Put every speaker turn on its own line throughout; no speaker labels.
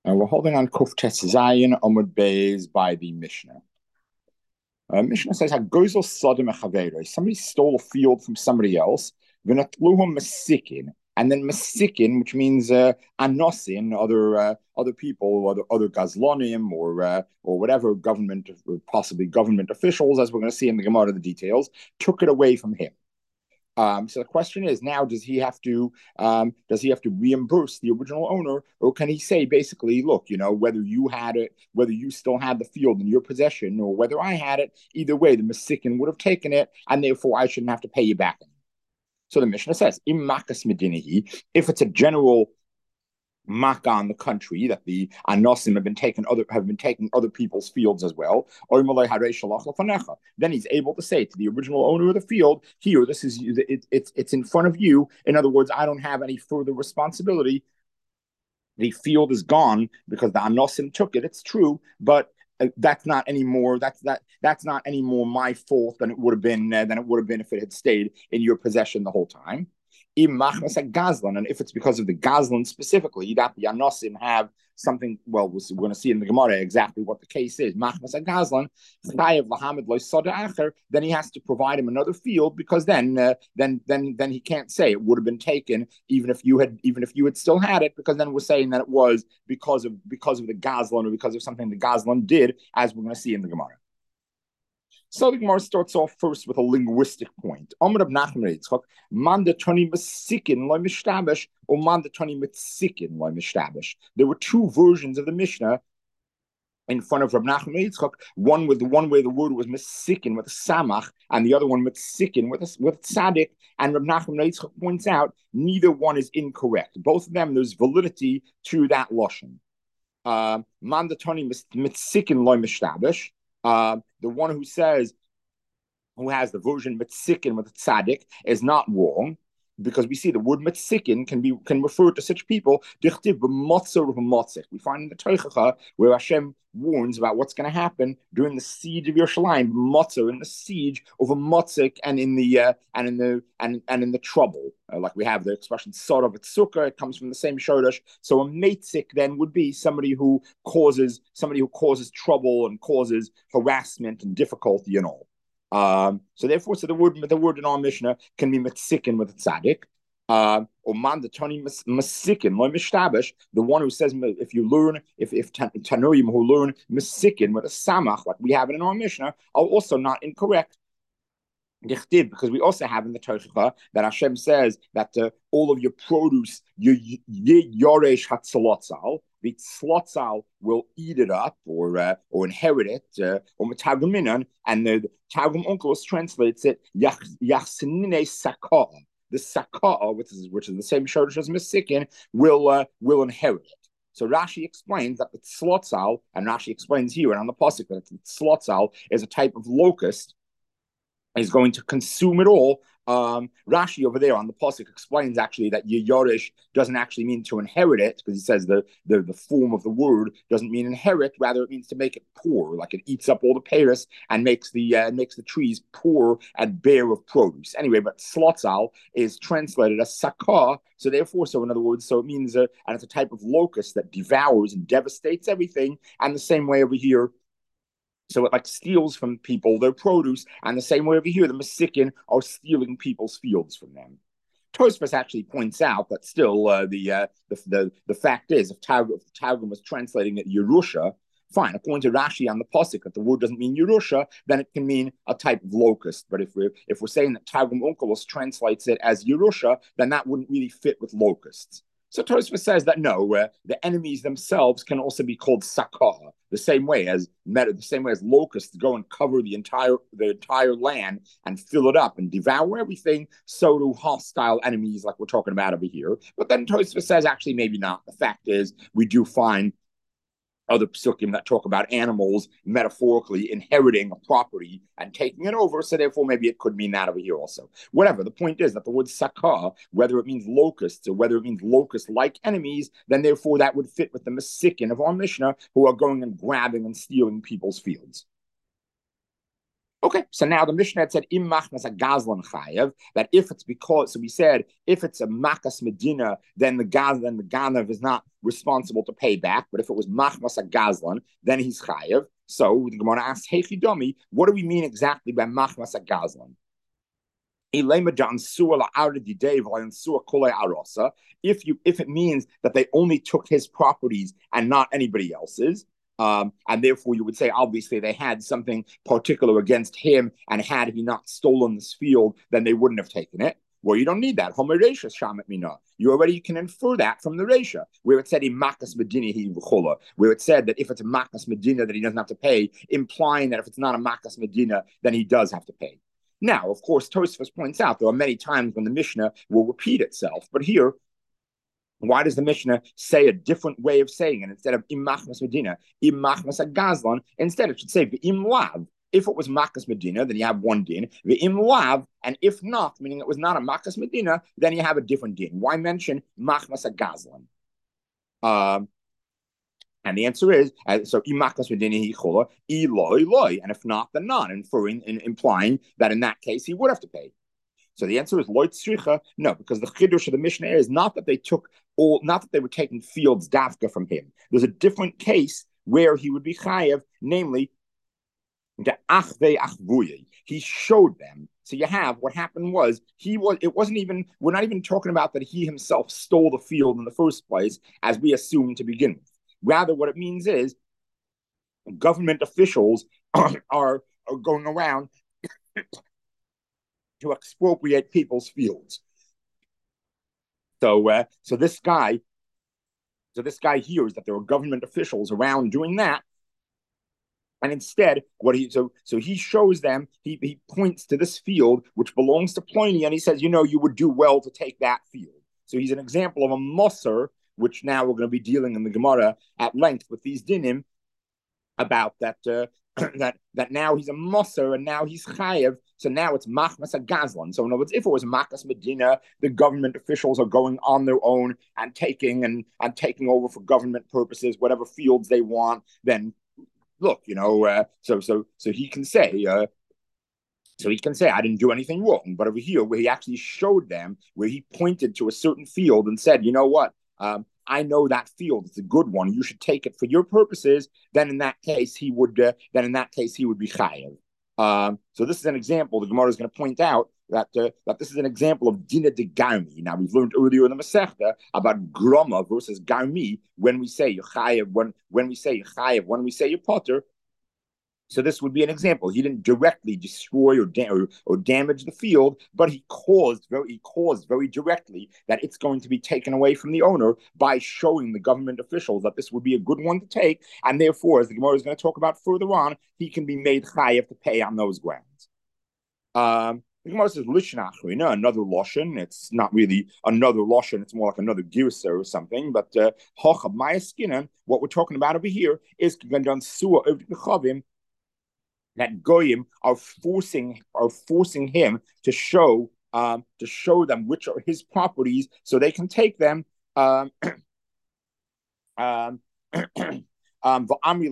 And we're holding on Kuf Tes Zayin Amud Beis by the Mishnah. Mishnah says, "Hagozel Sodom Echaveiro." Somebody stole a field from somebody else. V'natluhum Masikin, and then Masikin, which means Anosin, other people, other Gazlonim, or whatever government, possibly government officials, as we're going to see in the Gemara, the details, took it away from him. So the question is now: does he have to reimburse the original owner, or can he say basically, look, whether you had it, whether you still had the field in your possession, or whether I had it, either way, the Masikin would have taken it, and therefore I shouldn't have to pay you back. So the Mishnah says, "Im makas medinihi," if it's a general Maka on the country that the Anosim have been taking other people's fields as well. Then he's able to say to the original owner of the field, "Here, this is it's in front of you. In other words, I don't have any further responsibility. The field is gone because the Anosim took it. It's true, but." That's not anymore. That's not any more my fault than it would have been if it had stayed in your possession the whole time. And if it's because of the Gazlan specifically, that the Anosim have something, well, we're going to see in the Gemara exactly what the case is. Then he has to provide him another field because then he can't say it would have been taken even if you had still had it, because then we're saying that it was because of the Gazlan or because of something the Gazlan did, as we're going to see in the Gemara. So the Gemara starts off first with a linguistic point. Amr of Nachman Yitzchak, mandatoni masikin loy mishtabesh, or mandatoni mitsikin loy mishtabesh. There were two versions of the Mishnah in front of Rab Nachman Yitzchak. One where the word was masikin with a samach, and the other one mitsikin with tzaddik. And Rab Nachman Yitzchak points out neither one is incorrect. Both of them, there's validity to that lashon. Mandatoni mitsikin loy mishtabesh. The one who has the version mitzikin with tzaddik is not wrong, because we see the word mitzikin can refer to such people. We find in the Teichacha where Hashem warns about what's going to happen during the siege of Yerushalayim, Motzer, in the siege of a motzik, and in the trouble. Like we have the expression "sarav etzukah," it comes from the same shoresh. So a metzik then would be somebody who causes trouble and causes harassment and difficulty and all. So therefore, the word in our Mishnah can be mitzikin with a tzaddik. Or mandatoni masikin, loy mishtabesh. The one who says if Tanoim who learn masikin with a samach, like we have it in our Mishnah, are also not incorrect. Because we also have in the Torah that Hashem says that all of your produce, your yoresh hatzalotzal, the tzlotzal will eat it up or inherit it, or metagaminan, and the Targum Onkelos translates it yachsinine sakah. The sakah, which is the same shortage as mesikin, will inherit it. So Rashi explains that the tzlotzal, and Rashi explains here and on the pasuk that the tzlotzal is a type of locust, is going to consume it all. Rashi over there on the pasuk explains actually that Yorish doesn't actually mean to inherit it, because he says the form of the word doesn't mean inherit, rather it means to make it poor, like it eats up all the Paris and makes the trees poor and bare of produce. Anyway, but slotzal is translated as sakah, so therefore, in other words, so it means and it's a type of locust that devours and devastates everything, and the same way over here. So it like steals from people their produce, and the same way over here, the Masikin are stealing people's fields from them. Tosfos actually points out that still the fact is, if Targum was translating it Yerusha, fine. According to Rashi on the pasuk, that the word doesn't mean Yerusha, then it can mean a type of locust. But if we're saying that Targum Onkelos translates it as Yerusha, then that wouldn't really fit with locusts. So Tosfos says that no, the enemies themselves can also be called sakah, the same way as locusts go and cover the entire land and fill it up and devour everything. So do hostile enemies, like we're talking about over here. But then Tosfos says actually maybe not. The fact is, we do find other psukim that talk about animals metaphorically inheriting a property and taking it over, so therefore maybe it could mean that over here also. Whatever, the point is that the word sakah, whether it means locusts or whether it means locust-like enemies, then therefore that would fit with the Masikin of our Mishnah, who are going and grabbing and stealing people's fields. Okay, so now the Mishnah had said im machnas a gazlan chayev, that if it's because, so we said if it's a makas medina, then the ganav is not responsible to pay back. But if it was machnas a gazlan, then he's chayev. So the Gemara asks, hey chidomi, what do we mean exactly by machnas a gazlan? If it means that they only took his properties and not anybody else's, and therefore you would say obviously they had something particular against him, and had he not stolen this field, then they wouldn't have taken it. Well, you don't need that. You already can infer that from the Resha, where it said in Makas Medina, where it said that if it's a Makas Medina that he doesn't have to pay, implying that if it's not a Makas Medina, then he does have to pay. Now, of course, Tosfos points out there are many times when the Mishnah will repeat itself, but here, why does the Mishnah say a different way of saying it? Instead of im machmas medina, im machmas gazlan, instead it should say im lav. If it was machmas medina, then you have one din. Im lav, and if not, meaning it was not a machmas medina, then you have a different din. Why mention machmas gazlan? And the answer is, so imakas medini chola, eloi, and if not, then none, implying that in that case he would have to pay. So the answer is loy tzricha, no, because the chiddush of the Mishnah is not that they were taking fields dafka from him. There's a different case where he would be chayev, namely the achve achvuye. He showed them. So you have what happened was we're not even talking about that he himself stole the field in the first place, as we assumed to begin with. Rather, what it means is government officials are going around to expropriate people's fields. So this guy hears that there are government officials around doing that, and instead, he shows them. He points to this field which belongs to Pliny, and he says, you would do well to take that field. So he's an example of a moser, which now we're going to be dealing in the Gemara at length with these dinim about that. That now he's a moser and now he's chayev. So now it's machmas gazlan. So in other words, if it was makas medina, the government officials are going on their own and taking over for government purposes whatever fields they want. Then look, so he can say. So he can say, I didn't do anything wrong. But over here, where he actually showed them, where he pointed to a certain field and said, you know what? I know that field; it's a good one. You should take it for your purposes. Then, in that case, he would. Be chayav. So this is an example. The Gemara is going to point out that this is an example of dina de garmi. Now we've learned earlier in the Masechta about groma versus garmi. When we say chayav, when we say chayav, when we say potter. So this would be an example. He didn't directly destroy or damage the field, but he caused very directly that it's going to be taken away from the owner by showing the government officials that this would be a good one to take, and therefore, as the Gemara is going to talk about further on, he can be made chayav to pay on those grounds. The Gemara says lishna achrina, another loshen. It's not really another loshen; it's more like another girsa or something. But hochab mayaskinan, what we're talking about over here is done suah of the chavim, that goyim are forcing him to show them which are his properties so they can take them. And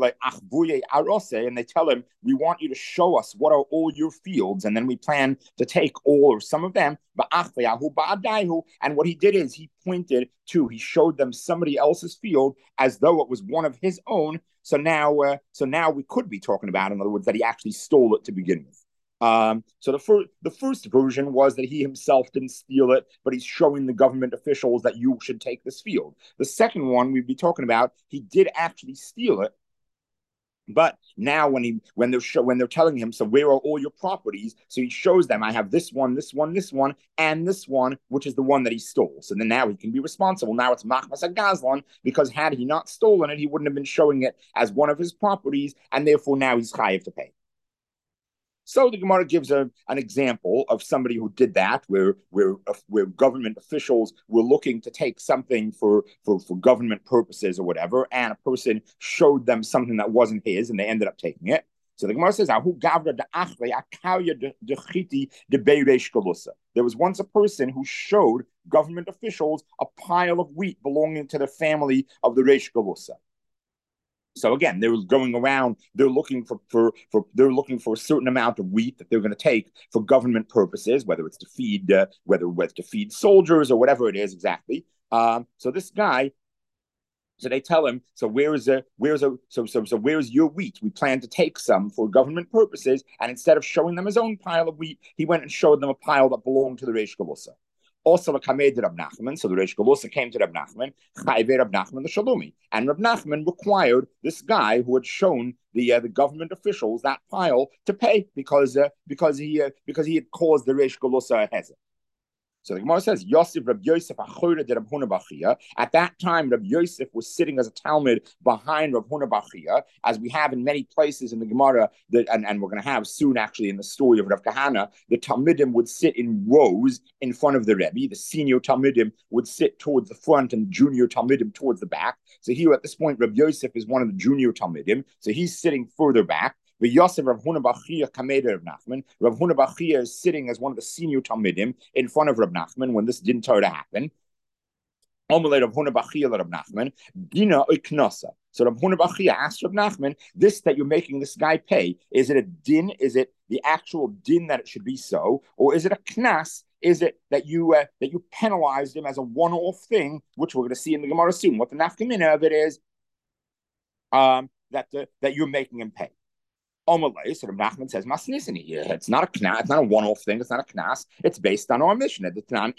they tell him, we want you to show us what are all your fields, and then we plan to take all or some of them. And what he did is he showed them somebody else's field as though it was one of his own. So now we could be talking about, in other words, that he actually stole it to begin with. So the first version was that he himself didn't steal it, but he's showing the government officials that you should take this field. The second one we'd be talking about, he did actually steal it, but now when they're telling him, so where are all your properties? So he shows them, I have this one, and this one, which is the one that he stole. So then now he can be responsible. Now it's machmas gazlan, because had he not stolen it, he wouldn't have been showing it as one of his properties, and therefore now he's chayav to pay. So the Gemara gives an example of somebody who did that, where government officials were looking to take something for government purposes or whatever, and a person showed them something that wasn't his, and they ended up taking it. So the Gemara says, there was once a person who showed government officials a pile of wheat belonging to the family of the Reish Galusa. So again, they were going around. They're looking they're looking for a certain amount of wheat that they're going to take for government purposes, whether it's to feed whether to feed soldiers or whatever it is exactly. So this guy, so they tell him, so where's your wheat? We plan to take some for government purposes, and instead of showing them his own pile of wheat, he went and showed them a pile that belonged to the Reish Galusa. Also, Kamed Rab Nachman, so the Reish Galusa came to Rab Nachman, Chayve Rab Nachman the Shalumi, and Rab Nachman required this guy who had shown the government officials that pile to pay because he had caused the Reish Galusa a hezek. So the Gemara says, Yosef Rab Yosef Achora de Rab Huna Bachia. At that time, Rab Yosef was sitting as a Talmud behind Rab Huna Bachia, as we have in many places in the Gemara, and we're going to have soon actually in the story of Rav Kahana, the Talmudim would sit in rows in front of the Rebbe. The senior Talmudim would sit towards the front and junior Talmudim towards the back. So here at this point, Rab Yosef is one of the junior Talmudim. So he's sitting further back. The Yosef Rav Huna Bachia Kameda Rav Nachman. Rav Huna Bachia is sitting as one of the senior Talmidim in front of Rav Nachman when this didn't start to happen. Omelay Rav Huna Bachia Rav Nachman. Dina Oiknasa. So Rav Huna Bachia asked Rav Nachman, this that you're making this guy pay, is it a din? Is it the actual din that it should be so? Or is it a knas? Is it that you penalized him as a one-off thing, which we're going to see in the Gemara soon? What the nafkamina of it is that you're making him pay. Omalei, so Rav Nachman says, Masnisini, it's not a knas, it's not a one-off thing, it's not a knas, it's based on our Mishnah,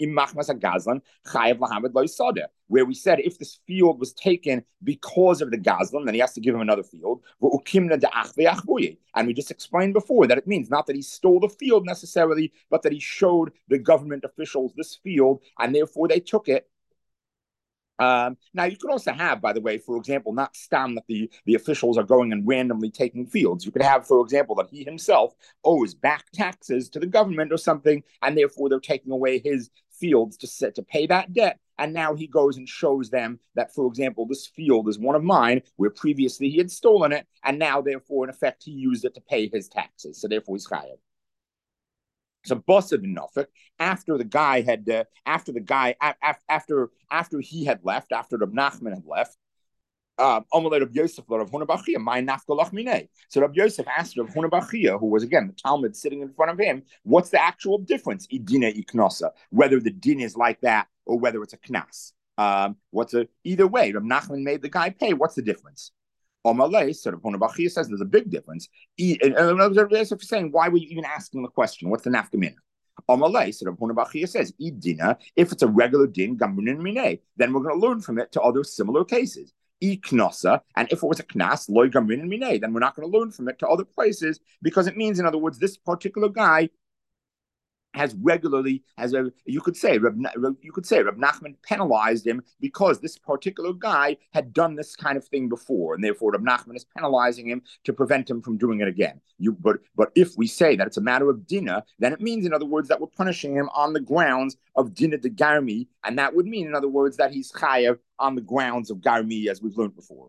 where we said if this field was taken because of the gazlan, then he has to give him another field. And we just explained before that it means not that he stole the field necessarily, but that he showed the government officials this field, and therefore they took it. Now, you could also have, by the way, for example, not stam that the officials are going and randomly taking fields. You could have, for example, that he himself owes back taxes to the government or something, and therefore they're taking away his fields to pay that debt. And now he goes and shows them that, for example, this field is one of mine, where previously he had stolen it, and now, therefore, in effect, he used it to pay his taxes. So therefore, he's chayav. So Bosa bin Nofik, after he had left, after Rab Nachman had left, Rab Yosef Rav Huna Bachia, my nafkalach minei. So Rab Yosef asked Rav Huna Bachia, who was again the Talmud sitting in front of him, what's the actual difference? Idina iknosa, whether the din is like that or whether it's a knas. Either way, Rab Nachman made the guy pay. What's the difference? Omalei, so Rav Huna Bachia says there's a big difference. And Rav Yosef is saying, why were you even asking the question? What's the nafkamina? Omalei, so Rav Huna Bachia says, Idina, if it's a regular din, gamunin minei, then we're going to learn from it to other similar cases. Knosa, and if it was a knas, loy gamunin minei, then we're not going to learn from it to other places, because it means, in other words, this particular guy has regularly, you could say Rab Nachman penalized him because this particular guy had done this kind of thing before, and therefore Rab Nachman is penalizing him to prevent him from doing it again. But if we say that it's a matter of dina, then it means, in other words, that we're punishing him on the grounds of dina de garmi, and that would mean, in other words, that he's chayav on the grounds of garmi, as we've learned before.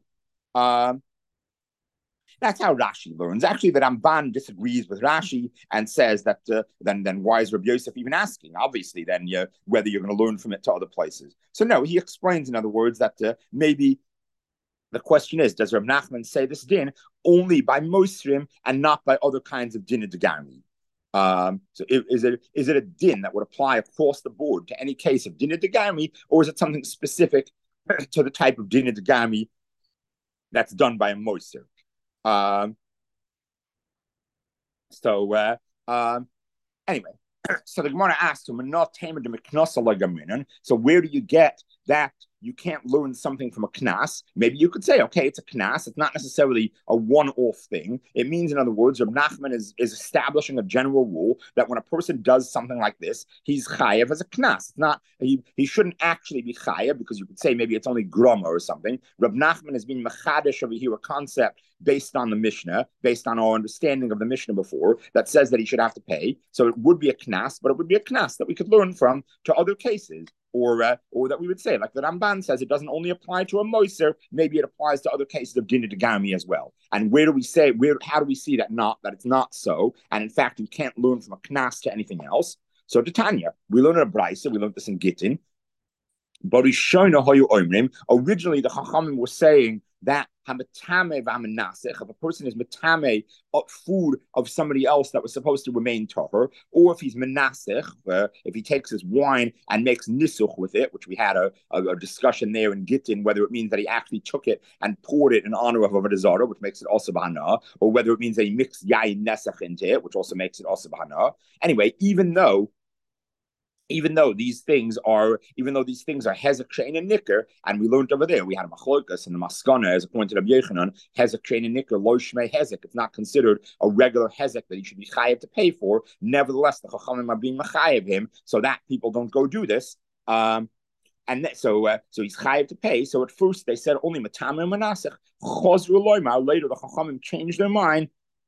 That's how Rashi learns. Actually, the Ramban disagrees with Rashi and says that then why is Rabbi Yosef even asking? Obviously, then whether you're going to learn from it to other places. So no, he explains, in other words, that maybe the question is, does Rab Nachman say this din only by Mosrim and not by other kinds of din degami? So is it a din that would apply across the board to any case of din degami, or is it something specific to the type of din degami that's done by a Moser? Anyway, so the Gemara asked him, so where do you get that you can't learn something from a knas? Maybe you could say, okay, it's a knas. It's not necessarily a one-off thing. It means, in other words, Rab Nachman is establishing a general rule that when a person does something like this, he's chayav as a knas. It's not, he shouldn't actually be chayav, because you could say maybe it's only groma or something. Rab Nachman is being machadish over here a concept based on the Mishnah, based on our understanding of the Mishnah before, that says that he should have to pay. So it would be a knas, but it would be a knas that we could learn from to other cases. Or that we would say, like the Ramban says, it doesn't only apply to a moiser, maybe it applies to other cases of dinah degami as well. And how do we see that it's not so? And in fact, you can't learn from a knas to anything else. So to Tanya, we learn in a brisa, we learned this in Gittin. Originally, the Chachamim were saying that hamatame v'hamanasech, if a person is matame food of somebody else that was supposed to remain tahor, or if he's menasech, if he takes his wine and makes nisuch with it, which we had a discussion there in Gittin, whether it means that he actually took it and poured it in honor of Avodah Zarah, which makes it also bahana, or whether it means that he mixed yayin nesach into it, which also makes it also bahana. Anyway, even though these things are hezek shein and nicker, and we learned over there, we had a machlokas and the maskana as pointed of Yechanan, hezek shein and nicker lo shmei hezek. It's not considered a regular hezek that he should be chayiv to pay for. Nevertheless, the chachamim are being machayiv him so that people don't go do this. So he's chayiv to pay. So at first they said only matam and manasech. Chosru loymar. Later the chachamim changed their mind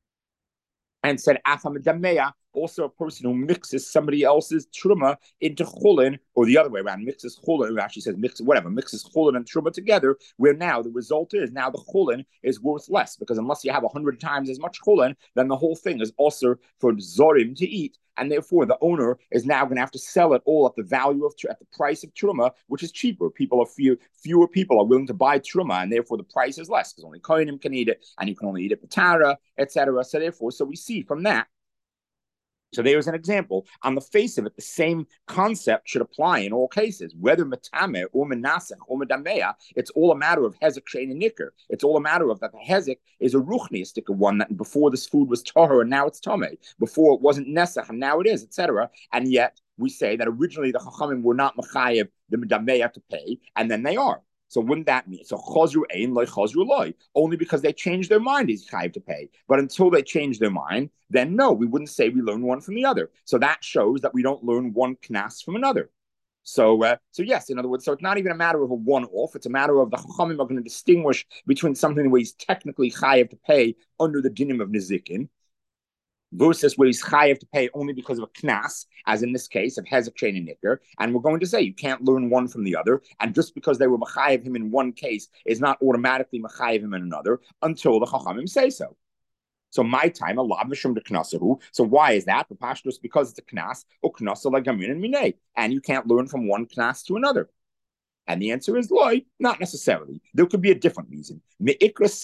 and said afam. Also, a person who mixes somebody else's truma into chulin, or the other way around, mixes chulin, who actually says mixes chulin and truma together, where now the result is now the chulin is worth less, because unless you have 100 times as much chulin, then the whole thing is also for zorim to eat, and therefore the owner is now going to have to sell it all at the value of at the price of truma, which is cheaper. Fewer people are willing to buy truma, and therefore the price is less because only kohenim can eat it, and you can only eat it patara, etc. So we see from that. So there's an example. On the face of it, the same concept should apply in all cases, whether matame or menasech or medamea. It's all a matter of hezek, shein, and nicker. It's all a matter of that the hezek is a ruchniistic one that before this food was tahor and now it's tameh. Before it wasn't nesach and now it is, etc. And yet we say that originally the chachamim were not mechayev the medamea to pay, and then they are. So wouldn't that mean so chazru ein loy chazru loy? Only because they changed their mind is chayiv to pay. But until they change their mind, then no, we wouldn't say we learn one from the other. So that shows that we don't learn one knas from another. So yes, in other words, so it's not even a matter of a one-off. It's a matter of the chachamim are going to distinguish between something where he's technically chayiv to pay under the dinim of nezikin, versus where he's chayiv to pay only because of a knas, as in this case of hezek, shein, and nicker. And we're going to say you can't learn one from the other, and just because they were mechayiv him in one case is not automatically mechayiv him in another until the chachamim say so. So my time, Allah mishum de knasahu. So why is that? Because it's a knas, or knasa like gamin and minay, and you can't learn from one knas to another. And the answer is loy, not necessarily. There could be a different reason. Because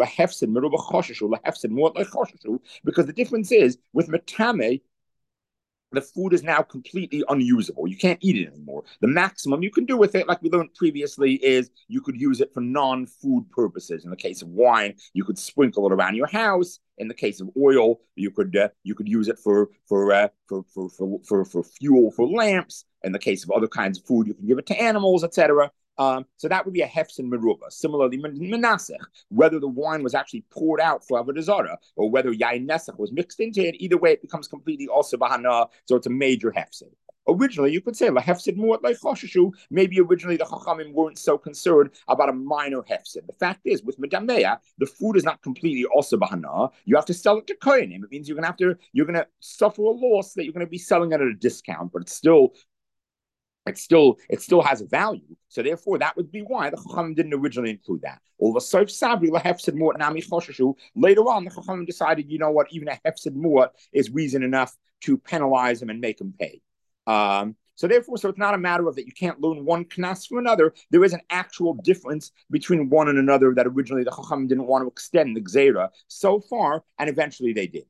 the difference is with metame, the food is now completely unusable. You can't eat it anymore. The maximum you can do with it, like we learned previously, is you could use it for non-food purposes. In the case of wine, you could sprinkle it around your house. In the case of oil, you could use it for fuel for lamps. In the case of other kinds of food, you can give it to animals, etc. So that would be a hefsin meruba. Similarly, menasech, whether the wine was actually poured out for avodah zarah or whether yain nesach was mixed into it, either way, it becomes completely also bahana. So it's a major hefsin. Originally, you could say lahefsid muat like choshishu. Maybe originally the chachamim weren't so concerned about a minor hefsid. The fact is, with medamea, the food is not completely also bahana. You have to sell it to kohenim. It means you're gonna suffer a loss that you're gonna be selling it at a discount, but it still has a value. So therefore, that would be why the Chachamim didn't originally include that. Later on, the Chachamim decided, you know what, even a hefsid muat is reason enough to penalize him and make him pay. So therefore, it's not a matter of that you can't learn one knas from another. There is an actual difference between one and another that originally the Chachamim didn't want to extend the Gzeira so far, and eventually they did.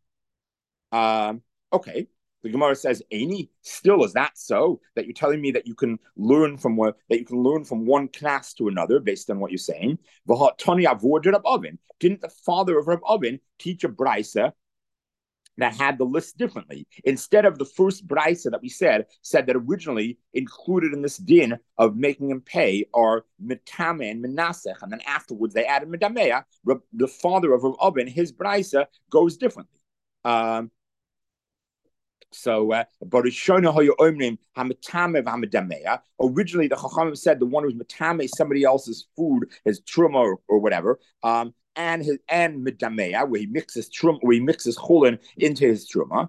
Okay. The Gemara says, "Any still is that so? That you're telling me that you can learn from one class to another based on what you're saying?" Didn't the father of Reb Avin teach a brisa that had the list differently? Instead of the first brisa that we said that originally included in this din of making him pay are mitame and menasech, and then afterwards they added medamea. The father of Reb Avin, his brisa goes differently. Originally the Chachamim said the one who's matame somebody else's food, his truma or whatever, and medamea, where he mixes chulin into his truma.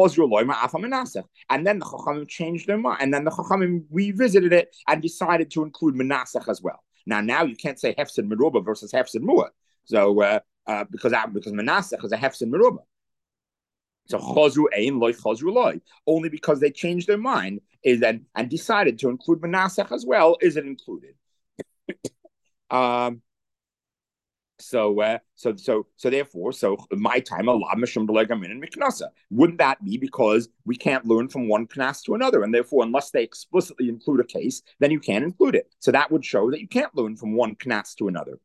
And then the Chachamim changed their mind, and then the Chachamim revisited it and decided to include menasech as well. Now you can't say hefsid meruba versus hefsid muat. So because menasech is a hefsid meruba. So chazru ein loy chazru loy. Only because they changed their mind and decided to include menasech as well is it included. Therefore, my time Allah and miknasa. Wouldn't that be because we can't learn from one knas to another, and therefore, unless they explicitly include a case, then you can't include it. So that would show that you can't learn from one knas to another.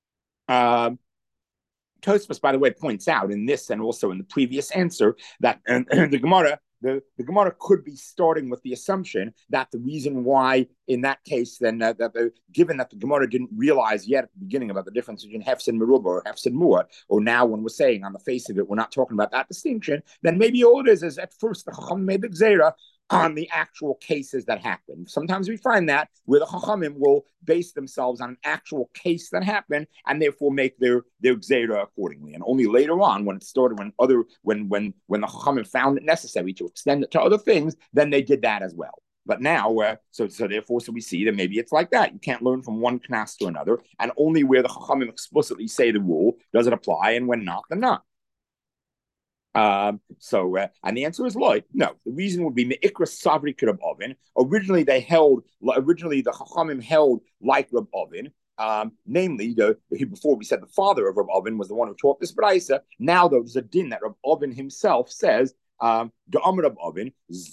Tosfos, by the way, points out in this and also in the previous answer that the Gemara. The Gemara could be starting with the assumption that the reason why, in that case, then given that the Gemara didn't realize yet at the beginning about the difference between hefs and meruba or hefs and mu'at, or now when we're saying on the face of it we're not talking about that distinction, then maybe all it is at first the Chacham made the gzeira on the actual cases that happen. Sometimes we find that where the Chachamim will base themselves on an actual case that happened and therefore make their gzeira accordingly. And only later on, when it started, when the Chachamim found it necessary to extend it to other things, then they did that as well. But now, so we see that maybe it's like that. You can't learn from one knas to another, and only where the Chachamim explicitly say the rule does it apply, and when not, then not. And the answer is loy. No, the reason would be meikra savri Rab Oven. Originally, the Chachamim held like Rab Oven. Namely, before we said the father of Rab Oven was the one who taught this brayso. Now, though, there's a din that Rab Oven himself says. Later on, the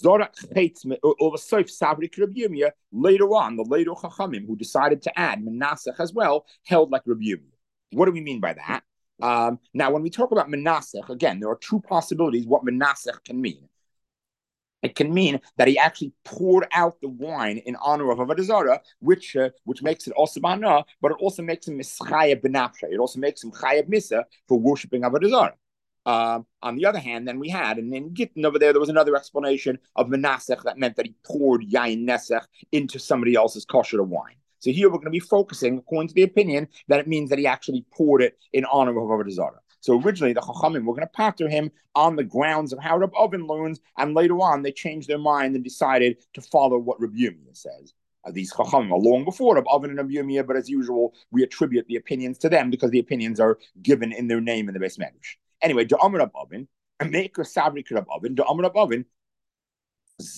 later Chachamim who decided to add Menasech as well held like Rabbi Yirmiyah. What do we mean by that? Now, when we talk about Menasech, again, there are two possibilities what Menasech can mean. It can mean that he actually poured out the wine in honor of Avodah Zarah, which makes it also bana, but it also makes him mischayev benafshe. It also makes him chayev misa for worshiping Avodah Zarah. On the other hand, then we had, and in Gittin over there was another explanation of Menasech that meant that he poured yain nesech into somebody else's kosher wine. So here we're going to be focusing, according to the opinion, that it means that he actually poured it in honor of Avodah Zarah. So originally, the Chachamim were going to pater him on the grounds of how Rab Oven learns, and later on, they changed their mind and decided to follow what Rab Yirmiyah says. These Chachamim are long before Rab Oven and Rab Yirmiyah, but as usual, we attribute the opinions to them because the opinions are given in their name in the Beis Medrash. Anyway, Da'amar Rab Oven, Meikra Sabri Rab Oven, Da'amar Rab Oven, if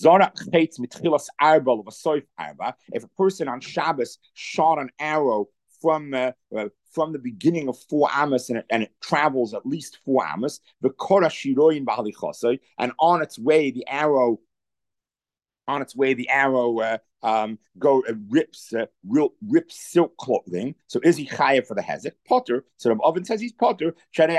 a person on Shabbos shot an arrow from the beginning of 4 amos and it travels at least 4 amos, and on its way the arrow rips silk clothing. So is he chayav for the hezek? Potter. So Rab Oven says he's potter.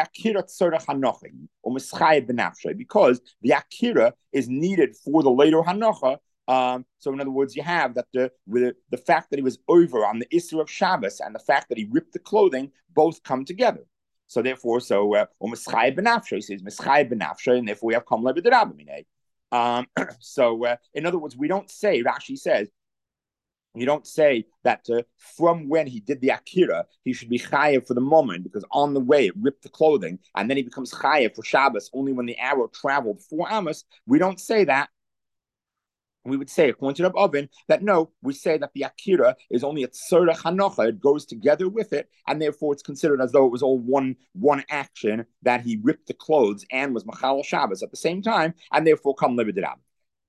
Because the akira is needed for the later hanocha. So in other words, you have that the fact that he was over on the Isser of Shabbos and the fact that he ripped the clothing both come together. So therefore, he says Mischai Benafshe, and therefore we have Kamle B'derabamine. In other words, we don't say, Rashi says, you don't say that from when he did the Akira, he should be chayev for the moment, because on the way it ripped the clothing, and then he becomes chayev for Shabbos only when the arrow traveled 4 amos. We don't say that. We would say, according to Rab Oven, that no, we say that the Akira is only a Tzorech Hanocha, it goes together with it, and therefore it's considered as though it was all one action, that he ripped the clothes and was Machal Shabbos at the same time, and therefore come Levidirab.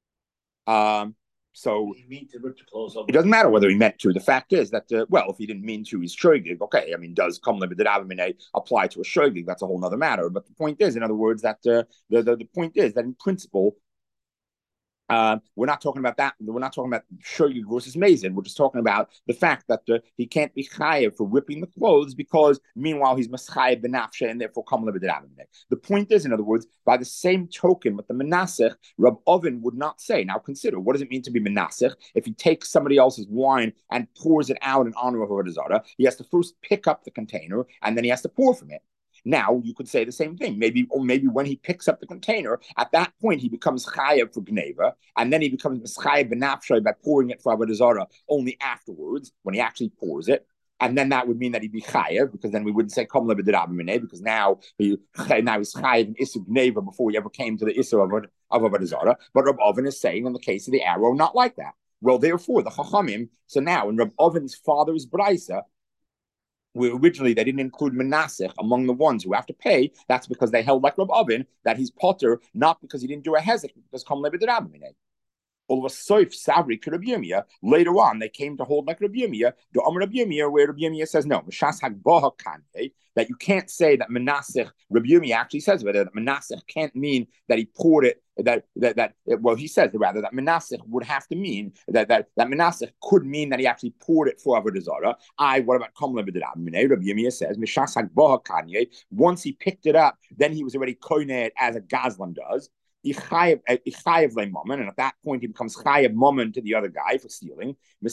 So it doesn't matter whether he meant to. The fact is that, if he didn't mean to, he's shogig. Okay, I mean, does Kam Levidirab apply to a shogig? That's a whole other matter. But the point is, in other words, that the point is that in principle, we're not talking about that. We're not talking about shogig versus mazin. We're just talking about the fact that he can't be chayev for ripping the clothes because meanwhile he's maschayev benafshe and therefore kam lebedirabim. The point is, in other words, by the same token with the menasech, Rab Oven would not say. Now consider, what does it mean to be menasech? If he takes somebody else's wine and pours it out in honor of Avodah Zarah, he has to first pick up the container and then he has to pour from it. Now you could say the same thing. Maybe when he picks up the container, at that point he becomes chayav for gneva, and then he becomes chayav benafshay by pouring it for Avodah Zarah only afterwards when he actually pours it. And then that would mean that he'd be chayav, because then we wouldn't say kom lebedirabim, because now he's chayav in isu gneva before he ever came to the isu of Avodah Zarah. But Rab Oven is saying in the case of the arrow, not like that. Well, therefore the chachamim. So now in Rab Oven's father's brayso, where originally they didn't include Menasech among the ones who have to pay, that's because they held like Rab Oven that he's potter, not because he didn't do a hezek, because Kom Lebedirabim. All of a soif savri Rabbi Yirmiyah. Later on, they came to hold like Rabbi Yirmiyah, the Amr Rabbi Yirmiyah, where Rabbi Yirmiyah says no, Mishas Hagbaha Kanye, that you can't say that Menasech. Rabbi Yirmiyah actually says that Menasech can't mean that he poured it. Well, he says rather that Menasech would have to mean that Menasech could mean that he actually poured it for Avodah Zarah. What about Kamla B'Dam? Rabbi Yirmiyah says Mishas Hagbaha Kanye. Once he picked it up, then he was already koineh it as a Gazlan does. And at that point he becomes chayav moment to the other guy for stealing. And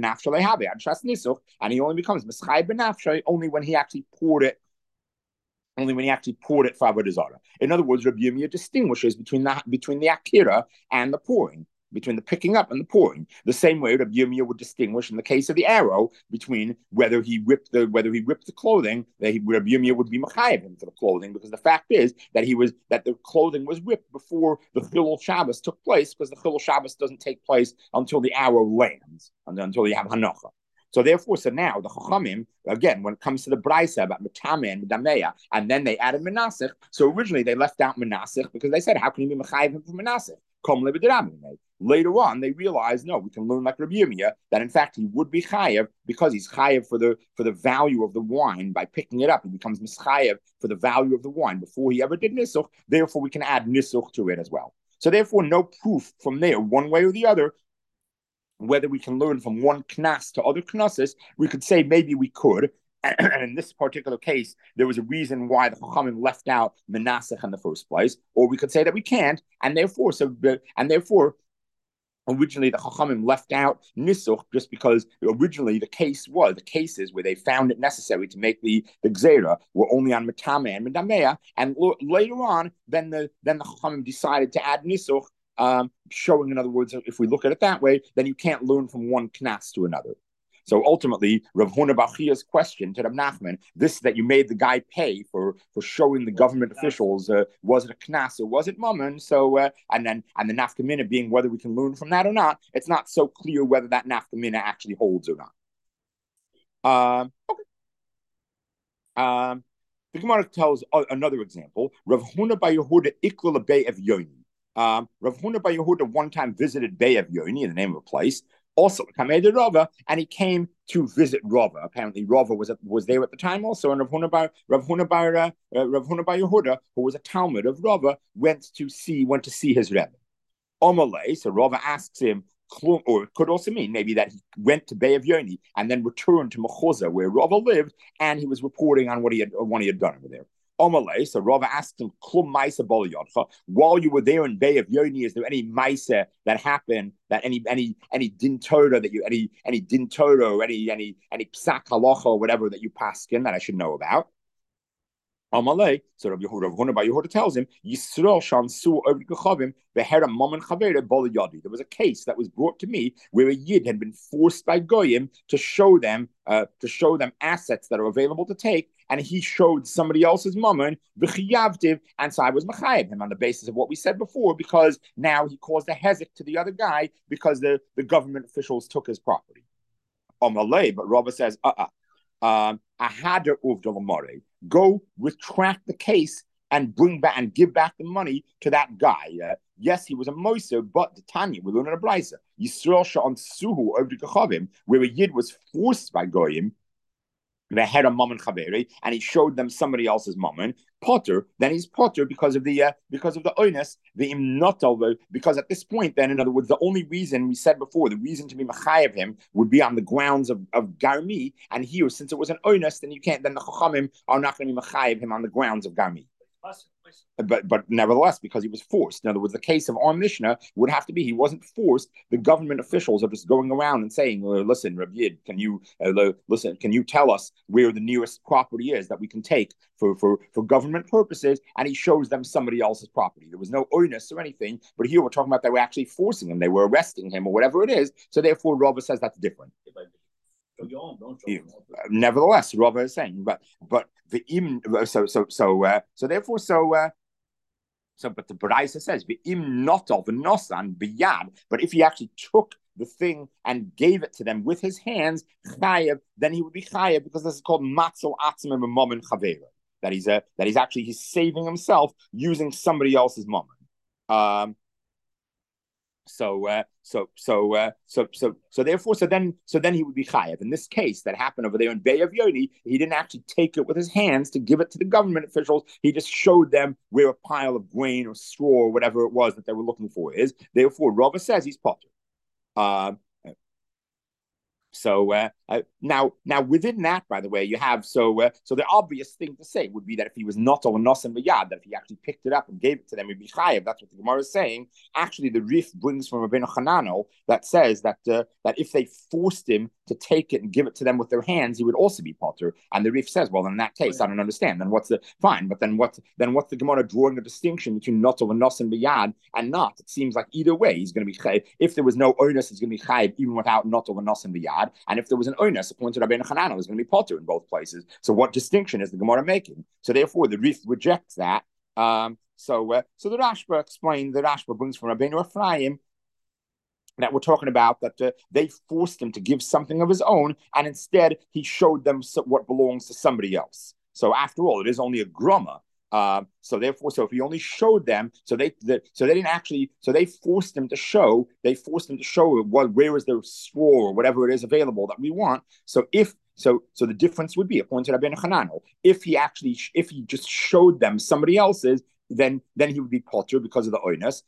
he only becomes mischayav b'nafshay only when he actually poured it. Only when he actually poured it for Avodah Zarah. In other words, Rabbi Yirmiyah distinguishes between the akira and the pouring, between the picking up and the pouring. The same way Rabbi Yirmiyah would distinguish in the case of the arrow between whether he ripped the clothing, that Rabbi Yirmiyah would be mechayev him for the clothing, because the fact is that the clothing was ripped before the Chilul Shabbos took place, because the Chilul Shabbos doesn't take place until the arrow lands, until you have Hanocha. So therefore, now the Chachamim, again, when it comes to the Braisa about Metame and Medameya, and then they added Menasech. So originally they left out Menasech because they said, how can you be Mechayiv him for Menasech? Later on, they realized, no, we can learn like Rabbi Yirmiyah, that in fact he would be Chayiv because he's Chayiv for the value of the wine by picking it up. He becomes Mischayiv for the value of the wine before he ever did Nisuch. Therefore, we can add Nisuch to it as well. So therefore, no proof from there, one way or the other, whether we can learn from one knas to other knasses. We could say maybe we could. And in this particular case, there was a reason why the Chachamim left out Menasech in the first place. Or we could say that we can't, and therefore, originally the Chachamim left out Nisuch just because originally the cases where they found it necessary to make the Gzeira were only on Metame and Medameya, and later on, then the Chachamim decided to add Nisuch. Showing, in other words, if we look at it that way, then you can't learn from one knas to another. So ultimately, Rav Huna bar Chia's question to Rav Nachman, this that you made the guy pay for showing the government officials, was it a knas or was it mammon? So and the nafkamina being whether we can learn from that or not, it's not so clear whether that nafkamina actually holds or not. Okay. The Gemara tells another example. Rav Huna bar Yehuda ikla lebei of Yoni. Rav Huna bar Yehuda one time visited Bay of Yoni, in the name of a place. Also, Kamei Rava, and he came to visit Rava. Apparently, Rava was there at the time also, and Rav Huna bar Yehuda, who was a Talmud of Rava, went to see his Rebbe. Omalei, so Rava asks him, or it could also mean maybe that he went to Bay of Yoni and then returned to Mechoza, where Rava lived, and he was reporting on what he had done over there. Omalei, so Rava asked him, Klum Maisa Bolyodcha, while you were there in Bay of Yoni, is there any Maisa that happened, that any din Torah that you any din Torah or any psak halacha or whatever that you paskin that I should know about? Amalei, so Rav Huna bar Yehuda tells him, Yisrael shansu over Gechavim behera mammon chavera bol yadi. There was a case that was brought to me where a yid had been forced by goyim to show them assets that are available to take, and he showed somebody else's mammon v'chiyavtiv, and so I was machayib him on the basis of what we said before, because now he caused a hezek to the other guy because the government officials took his property. Amalei, but Rava says, Ahadar uvdalamare. Go retract the case and bring back and give back the money to that guy. Yes, he was a moiser, but the Tanya, we learn in a brisa, Yisrael sha'on suhu over the Gechavim, where a yid was forced by goyim, they had a mammon chaveri, and he showed them somebody else's mammon. Potter, then he's potter because of the oinus, the imnotal. Because at this point, then in other words, the only reason we said before, the reason to be machayev him would be on the grounds of garmi, and here since it was an oinus, then you can't. Then the chachamim are not going to be machayev him on the grounds of garmi. But nevertheless, because he was forced. In other words, the case of our Mishnah would have to be he wasn't forced. The government officials are just going around and saying, "Listen, Rav Yid, can you Can you tell us where the nearest property is that we can take for government purposes?" And he shows them somebody else's property. There was no oinus or anything, but here we're talking about they were actually forcing him. They were arresting him or whatever it is. So therefore, Rava says that's different. Nevertheless, Rava is saying, but the but the Baraisa says im notov nosan biyad. But if he actually took the thing and gave it to them with his hands, chayev, then he would be chayev, because this is called matzel atzmim b'mammon chavera. That he's saving himself using somebody else's mammon. Therefore, then he would be chayav. In this case that happened over there in Bay of Yoni, he didn't actually take it with his hands to give it to the government officials. He just showed them where a pile of grain or straw or whatever it was that they were looking for is. Therefore, Rava says he's potter. Now within that, by the way, you have so the obvious thing to say would be that if he was not or nosim b'yad, that if he actually picked it up and gave it to them, he'd be chayav. That's what the Gemara is saying. Actually, the Rif brings from Rabbeinu Hananel that says that if they forced him to take it and give it to them with their hands, he would also be potter. And the Rif says, well, in that case, I don't understand. Then what's the fine? But then what's the Gemara drawing a distinction between not or nosim b'yad and not? It seems like either way he's going to be chayav. If there was no onus, he's going to be chayav even without not or nosim b'yad. And if there was an onus, according to Rabbeinu Hananel, is going to be potter in both places. So what distinction is the Gemara making? So therefore, the Rif rejects that. So the Rashba explained, the Rashba brings from Rabbeinu Ephraim that we're talking about that they forced him to give something of his own, and instead he showed them what belongs to somebody else. So after all, it is only a groma. So if he only showed them, they forced him to show where is the straw or whatever it is available that we want. So the difference would be, according to Rabbeinu Hananel, if he just showed them somebody else's, then he would be potter because of the onus.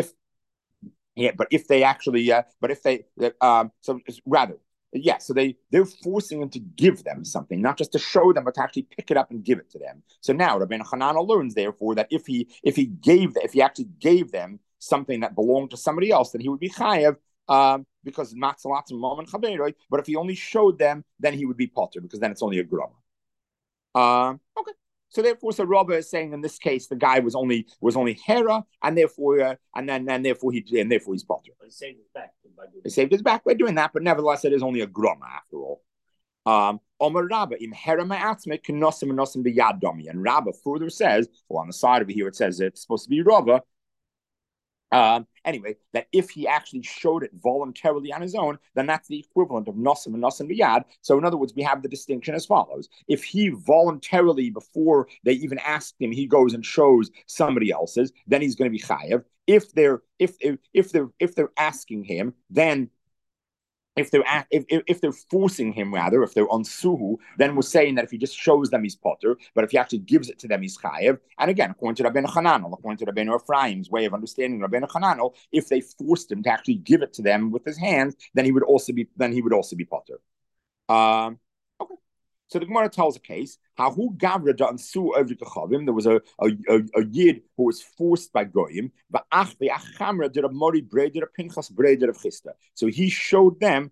So they're forcing him to give them something, not just to show them, but to actually pick it up and give it to them. So now Rabbeinu Hananel learns, therefore, that if he actually gave them something that belonged to somebody else, then he would be chayav, because matzalat and mom and chaberoi. But if he only showed them, then he would be potter, because then it's only a groma. Okay. So therefore, Rabba is saying in this case the guy was only hera, and therefore he's potter.
He saved his back by doing.
He saved his back by doing that, but nevertheless, it is only a groma after all. Omer Rabba im hera ma'atzme kenosim nosim b'yad domi, and Rabba further says, well, on the side over here it says it's supposed to be Rabba. Anyway, that if he actually showed it voluntarily on his own, then that's the equivalent of nosim and nosim b'yad. So in other words, we have the distinction as follows. If he voluntarily, before they even asked him, he goes and shows somebody else's, then he's going to be chayav. If they're asking him, then if they're forcing him, rather, if they're on suhu, then we're saying that if he just shows them, he's potter. But if he actually gives it to them, he's chayev. And again, according to Rabbeinu Hananel, according to Rabbeinu Ephraim's way of understanding Rabbeinu Hananel, if they forced him to actually give it to them with his hands, then he would also be potter. Okay. So the Gemara tells a case how who gavra da ansu over the there was a yid who was forced by goyim, but ach ve'achamra did a mori braid, did a pinchas braid, did a chista. So he showed them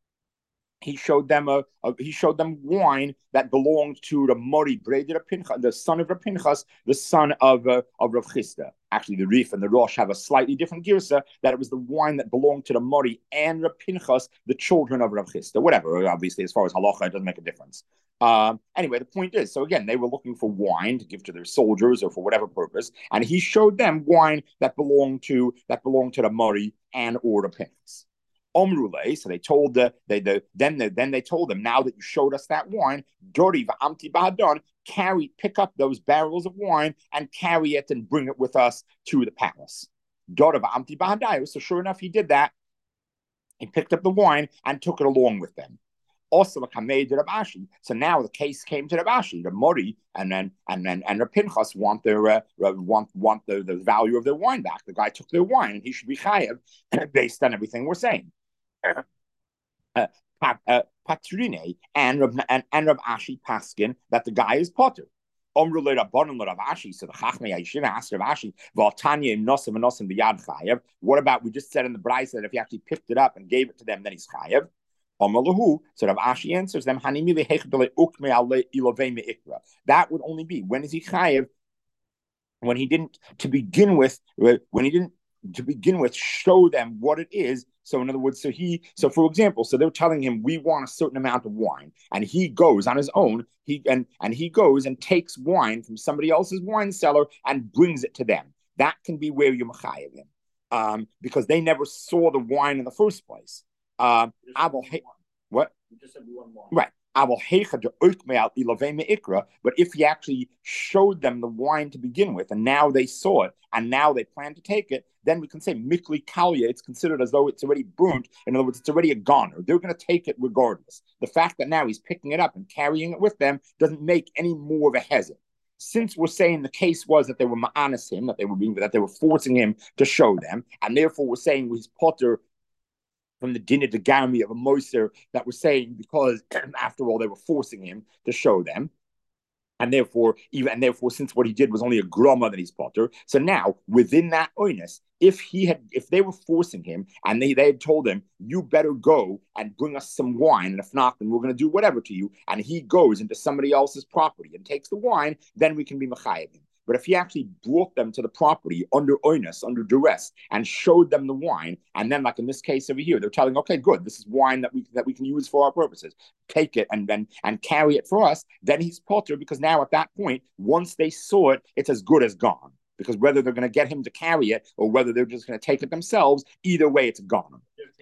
wine that belonged to the mori braid, did a pinchas, the son of Pinchas, the son of Rav Chista. Actually, the Rif and the Rosh have a slightly different girsa, that it was the wine that belonged to the mori and Rav Pinchas, the children of Rav Chista. Whatever, obviously, as far as halacha, it doesn't make a difference. Anyway, the point is, so again, they were looking for wine to give to their soldiers or for whatever purpose, and he showed them wine that belonged to the Mori and or the Pinchas. Omrule, so they told then they told them, now that you showed us that wine, Dori va'amti bahadon, pick up those barrels of wine and carry it and bring it with us to the palace. Dori va'amti bahadayo. So sure enough, he did that. He picked up the wine and took it along with them. Also, Rabashi. So now the case came to Rabashi. The Mori and the Pinchas want their want the value of their wine back. The guy took their wine, and he should be chayav based on everything we're saying. Patrine and Rav Ashi Paskin that the guy is potter. So the Chachmei Yeshiva asked Rav Ashi, what about, we just said in the Brisa that if he actually picked it up and gave it to them, then he's chayav. So Rav Ashi answers them, that would only be, when is he chayav? When he didn't to begin with show them what it is. So in other words, so for example, so they're telling him, we want a certain amount of wine, and he goes on his own, he goes and takes wine from somebody else's wine cellar and brings it to them. That can be where you mechayev him, because they never saw the wine in the first place. What?
You just said we want wine.
Right. But if he actually showed them the wine to begin with, and now they saw it, and now they plan to take it, then we can say mikli kalya. It's considered as though it's already burnt. In other words, it's already a goner. They're going to take it regardless. The fact that now he's picking it up and carrying it with them doesn't make any more of a hezek. Since we're saying the case was that they were ma'anis him, that they were forcing him to show them, and therefore we're saying he's potter from the dinner to Garmi of a Moser that was saying because after all they were forcing him to show them. And therefore, since what he did was only a groma that he's potter, so now within that oinus, if they were forcing him and they had told him, you better go and bring us some wine, and if not, then we're going to do whatever to you, and he goes into somebody else's property and takes the wine, then we can be mechayev him. But if he actually brought them to the property under oinus, under duress, and showed them the wine, and then, like in this case over here, they're telling, okay, good, this is wine that we can use for our purposes. Take it and carry it for us. Then he's potter because now at that point, once they saw it, it's as good as gone. Because whether they're going to get him to carry it or whether they're just going to take it themselves, either way, it's gone.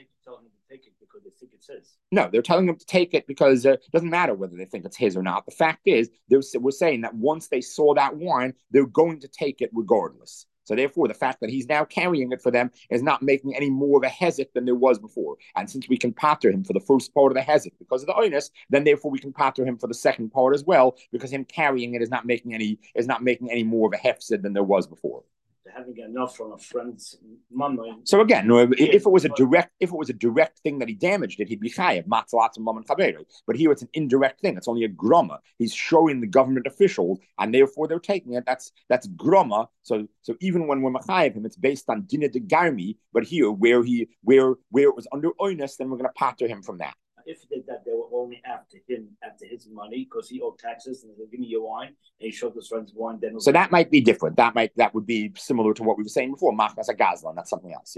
Because they think it's his.
No, they're telling him to take it because it doesn't matter whether they think it's his or not. The fact is, we're saying that once they saw that wine, they're going to take it regardless. So therefore, the fact that he's now carrying it for them is not making any more of a hezek than there was before. And since we can pater him for the first part of the hezek because of the oinus, then therefore we can pater him for the second part as well because him carrying it is not making any more of a hefsid than there was before.
Having enough from a friend's mama.
So again, if it was a direct thing that he damaged it, he'd be chayav matzalat and mama chaveri. But here it's an indirect thing. It's only a groma. He's showing the government officials, and therefore they're taking it. That's groma. So even when we're machayev him, it's based on dina de garmi. But here, where it was under oinus, then we're going to pater him from that.
If they did that, they were only after his money because he owed taxes and they said, give me your wine, and he showed his friends wine. Then
so that might be different. That would be similar to what we were saying before. Machnas a gazlan. That's something else.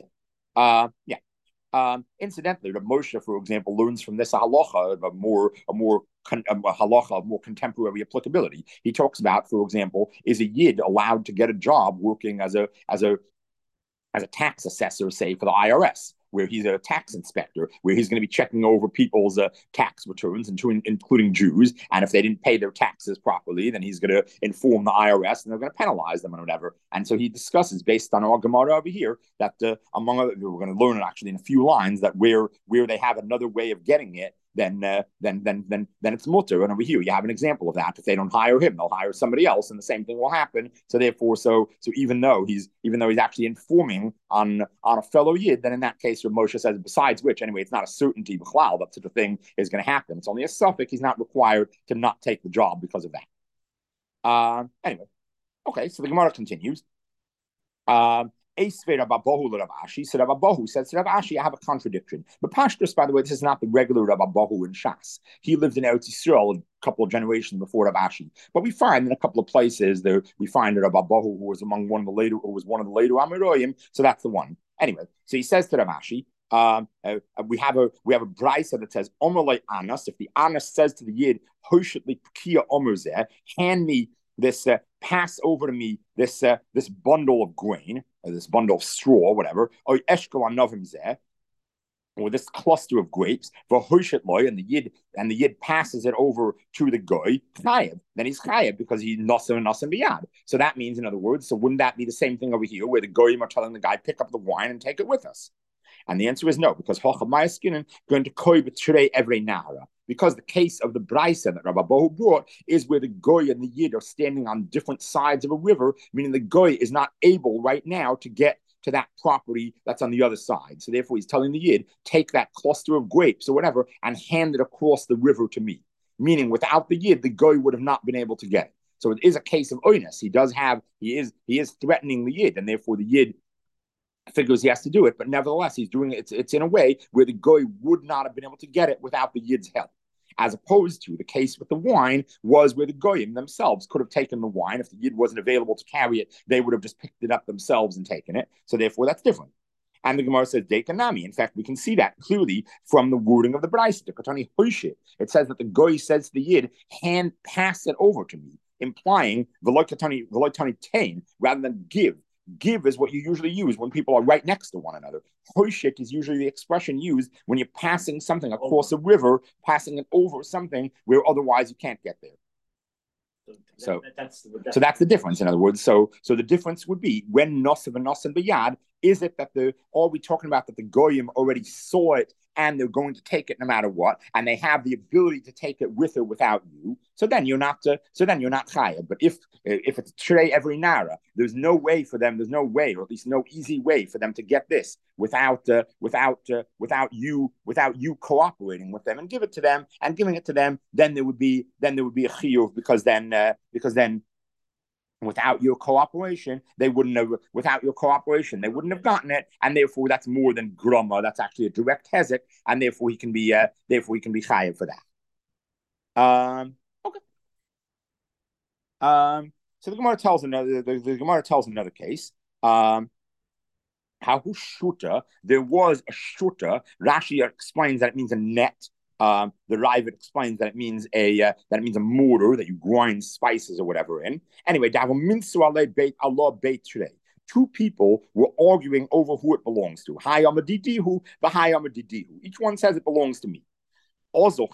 Yeah. Incidentally, Rav Moshe, for example, learns from this a halacha of a more halacha of more contemporary applicability. He talks about, for example, is a yid allowed to get a job working as a tax assessor, say, for the IRS, where he's a tax inspector, where he's going to be checking over people's tax returns, including Jews. And if they didn't pay their taxes properly, then he's going to inform the IRS and they're going to penalize them and whatever. And so he discusses, based on our Gemara over here, that among other, we're going to learn it actually in a few lines, that where they have another way of getting it, then it's mutter. And over here, you have an example of that. If they don't hire him, they'll hire somebody else, and the same thing will happen. So therefore, so even though he's actually informing on a fellow yid, then in that case, Rav Moshe says, besides which, anyway, it's not a certainty b'chlal that such a thing is going to happen. It's only a suffix. He's not required to not take the job because of that. Anyway, okay. So the Gemara continues. So Rav Abahu says to Rav Ashi, I have a contradiction. But Pashtus, by the way, this is not the regular Rav Abahu in Shas. He lived in Eretz Yisrael a couple of generations before Rav Ashi. But we find in a couple of places there, we find that Rav Abahu, who was one of the later Amoraim, so that's the one. Anyway, so he says to Rav Ashi, we have a brisa that says Omer Anas. If the Anas says to the Yid, Hoshitli Pkia Omer Zeh, hand me this, pass over to me this bundle of grain, or this bundle of straw, whatever, or eshkel anovim zeh, or this cluster of grapes, for hoishet loy, and the yid passes it over to the goy, chayev. Then he's chayev because he nosim biyad. So that means, in other words, so wouldn't that be the same thing over here, where the goyim are telling the guy, pick up the wine and take it with us? And the answer is no, because Hocham Mayaskinen going to koi b'tzrei every nara. Because the case of the Braisa that Rabbi Bohu brought is where the Goy and the Yid are standing on different sides of a river, meaning the Goy is not able right now to get to that property that's on the other side. So therefore he's telling the Yid, take that cluster of grapes or whatever and hand it across the river to me. Meaning without the Yid, the Goy would have not been able to get it. So it is a case of oinus. He is threatening the Yid, and therefore the Yid figures he has to do it, but nevertheless, he's doing it. It's in a way where the goy would not have been able to get it without the yid's help. As opposed to the case with the wine was where the goyim themselves could have taken the wine. If the yid wasn't available to carry it, they would have just picked it up themselves and taken it. So therefore, that's different. And the Gemara says, Dekanami. In fact, we can see that clearly from the wording of the Braisa. It says that the goy says to the yid, hand pass it over to me, implying rather than give. Give is what you usually use when people are right next to one another. Hoshik is usually the expression used when you're passing something across a river, passing it over something where otherwise you can't get there. So that's the difference. In other words, so the difference would be when nosav and nosav b'yad. Is it that are we talking about that the goyim already saw it and they're going to take it no matter what, and they have the ability to take it with or without you? So then you're not chayav. But if it's trei every nara, there's no way, or at least no easy way for them to get this without you cooperating with them and giving it to them. Then there would be a chiyuv because then without your cooperation, they wouldn't have gotten it, and therefore that's more than groma. That's actually a direct hezek, and therefore he can be chayav for that. Okay. So the Gemara tells another case. How shuta? There was a shuta. Rashi explains that it means a net. The Ravid explains that it means a mortar that you grind spices or whatever in. Anyway, two people were arguing over who it belongs to. Each one says it belongs to me. Also,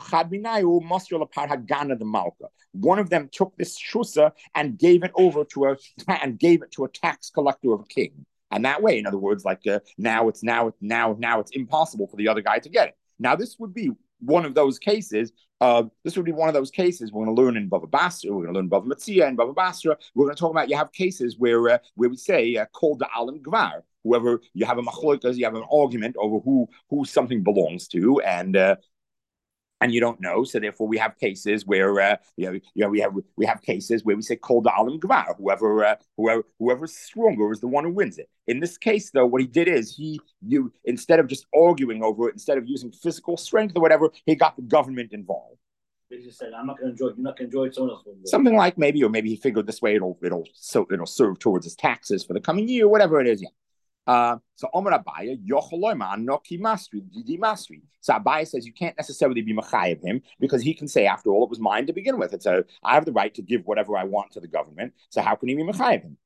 one of them took this shusa and gave it to a tax collector of a king. And that way, in other words, like now it's impossible for the other guy to get it. Now this would be one of those cases. We're going to learn in Bava Basra. We're going to learn Bava Metzia and Bava Basra. We're going to talk about, you have cases where we say kol da'alim gvar. Whoever you have a machlokas, you have an argument over who something belongs to, and you don't know, so therefore we have cases where we have cases where we say kol da'alim gvar. Whoever's stronger is the one who wins it. In this case, though, what he did is you instead of just arguing over it, instead of using physical strength or whatever, he got the government involved.
They just said, "I'm not going to enjoy it. You're not going to enjoy it. Someone else will enjoy it."
Something like maybe he figured this way it'll serve towards his taxes for the coming year, whatever it is. Yeah. So Omar Abaya, Yocholoima, Noki Masri, Didi Masri. So Abaya says you can't necessarily be Machayev him because he can say, after all, it was mine to begin with. I have the right to give whatever I want to the government. So how can he be Machayev him?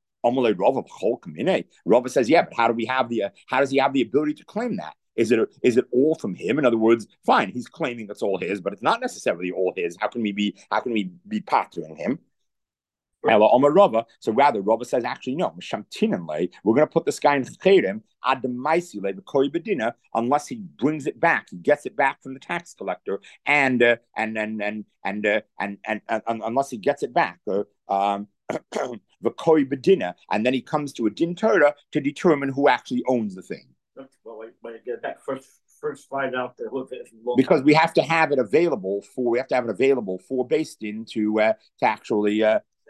Rava says, yeah, but how does he have the ability to claim that? Is it all from him? In other words, fine, he's claiming it's all his, but it's not necessarily all his. How can we be partnering him? So rather, Rava says, actually, no. We're going to put this guy in cherim unless he brings it back. He gets it back from the tax collector, and unless he gets it back, the koi bedina, and then he comes to a din Torah to determine who actually owns the thing.
Well, when you get back, first find out
because we have to have it available for based in to actually.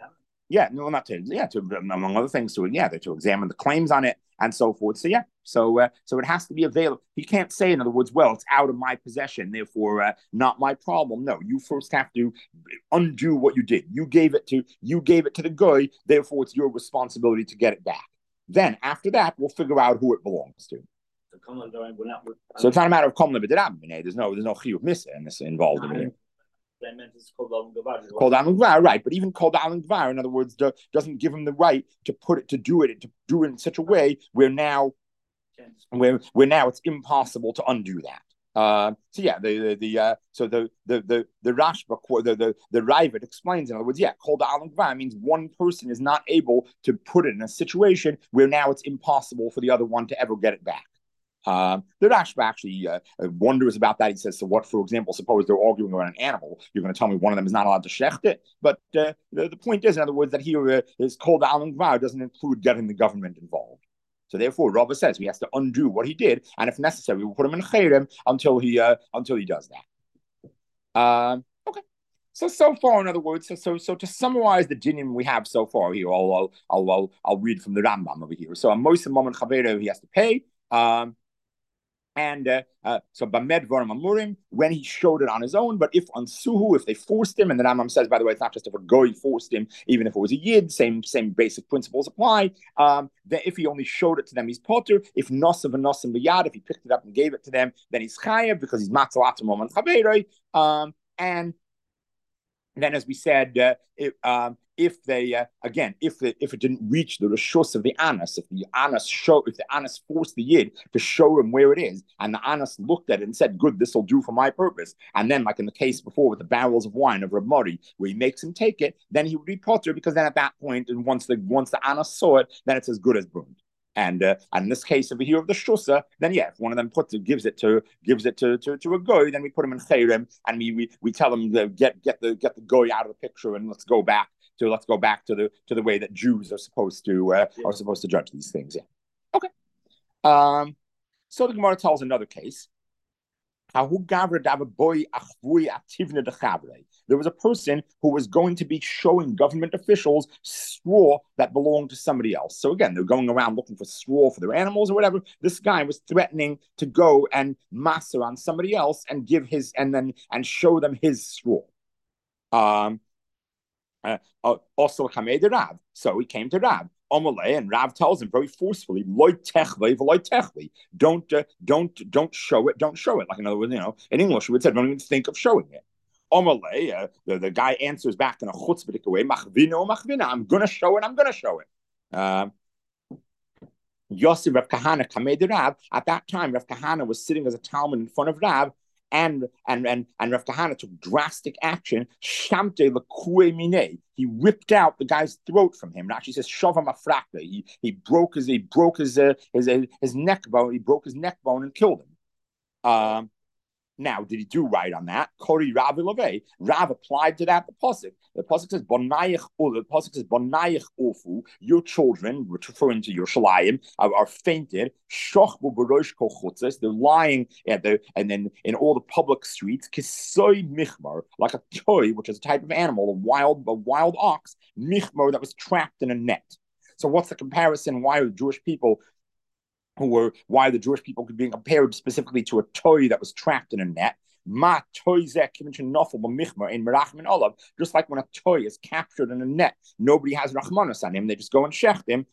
Among other things, to examine the claims on it and so forth. So it has to be available. He can't say, in other words, well, it's out of my possession, therefore not my problem. No, you first have to undo what you did. You gave it to the guy, therefore it's your responsibility to get it back. Then after that, we'll figure out who it belongs to. So it's not a matter of komla b'derab. There's no chiyuv misa in this involved in it. Kol da'alim gvar, right? But even kol da'alim gvar, in other words, doesn't give him the right to do it in such a way where now it's impossible to undo that. The Rashba, the Ravid explains, in other words, kol da'alim gvar means one person is not able to put it in a situation where now it's impossible for the other one to ever get it back. The Rashba actually wonders about that. He says, so what, for example, suppose they're arguing about an animal, you're going to tell me one of them is not allowed to shecht it? But the point is, in other words, that here is kol da'alim gvar doesn't include getting the government involved. So therefore, Rava says he has to undo what he did, and if necessary, we'll put him in cherim until he does that. Okay. So far, in other words, so to summarize the dinim we have so far here, I'll read from the Rambam over here. So a moisim moment chaveiro he has to pay. So Bamed Varim Amurim, when he showed it on his own, but if on Suhu, if they forced him, and the Rambam says, by the way, it's not just if a goy forced him, even if it was a yid, same basic principles apply. That if he only showed it to them, he's potter. If nosav and nosim b'yad, if he picked it up and gave it to them, then he's chayav because he's matzalatim on chaveroi. And then, as we said, if they again, if it didn't reach the reshus of the anas, if the anas forced the yid to show him where it is, and the anas looked at it and said, "Good, this will do for my purpose," and then, like in the case before with the barrels of wine of Reb Mori, where he makes him take it, then he would be potter, because then at that point, and once the anas saw it, then it's as good as burned. And in this case over here of the shusa, then yeah, if one of them gives it to a goy, then we put him in chayrim, and we tell him to get the goy out of the picture, and let's go back to the way that Jews are supposed to judge these things. Yeah. Okay. So the Gemara tells another case. There was a person who was going to be showing government officials straw that belonged to somebody else. So again, they're going around looking for straw for their animals or whatever. This guy was threatening to go and maser on somebody else and give his and show them his straw. Also Kamei Rav. So he came to Rav. And Rav tells him very forcefully, don't show it, don't show it. Like in other words, in English we would say, don't even think of showing it. The guy answers back in a chutzpahdik way, machvina, I'm gonna show it. Yosef Rav Kahana Kamei Rav. At that time, Rav Kahana was sitting as a Talmud in front of Rav, and Rav Kahana took drastic action. Shamte lekue mine. He ripped out the guy's throat from him. It actually says shava mafrakta. He broke his neck bone. He broke his neck bone and killed him. Now, did he do right on that? Kori Rav Ilave. Rav applied to that the pasuk. The pasuk says Bonayich Ofu. Your children, referring to Yerushalayim, are fainted. Shochbu Barosh Kochutzes. They're lying and then in all the public streets. Kisoy Michmar, like a toy, which is a type of animal, a wild ox. Michmar that was trapped in a net. So, what's the comparison? Why are Jewish people why the Jewish people could be compared specifically to a toy that was trapped in a net? Just like when a toy is captured in a net, nobody has rachmanos on him. They just go and shech him.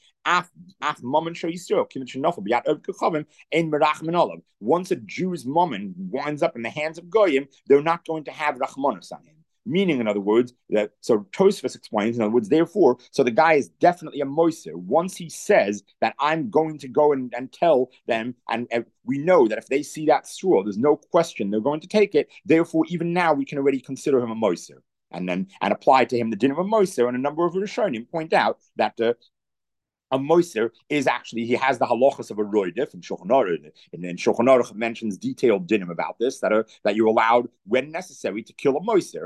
Once a Jew's mammon winds up in the hands of goyim, they're not going to have rachmanos on him. Meaning, in other words, that so Tosfos explains, in other words, therefore, so the guy is definitely a moiser. Once he says that I'm going to go and tell them, and we know that if they see that straw, there's no question they're going to take it. Therefore, even now we can already consider him a moiser, and apply to him the din of a moiser. And a number of Rishonim point out that a moiser is actually, he has the halachas of a roidif, and Shulchan Aruch mentions detailed dinim about this, that you're allowed when necessary to kill a moiser.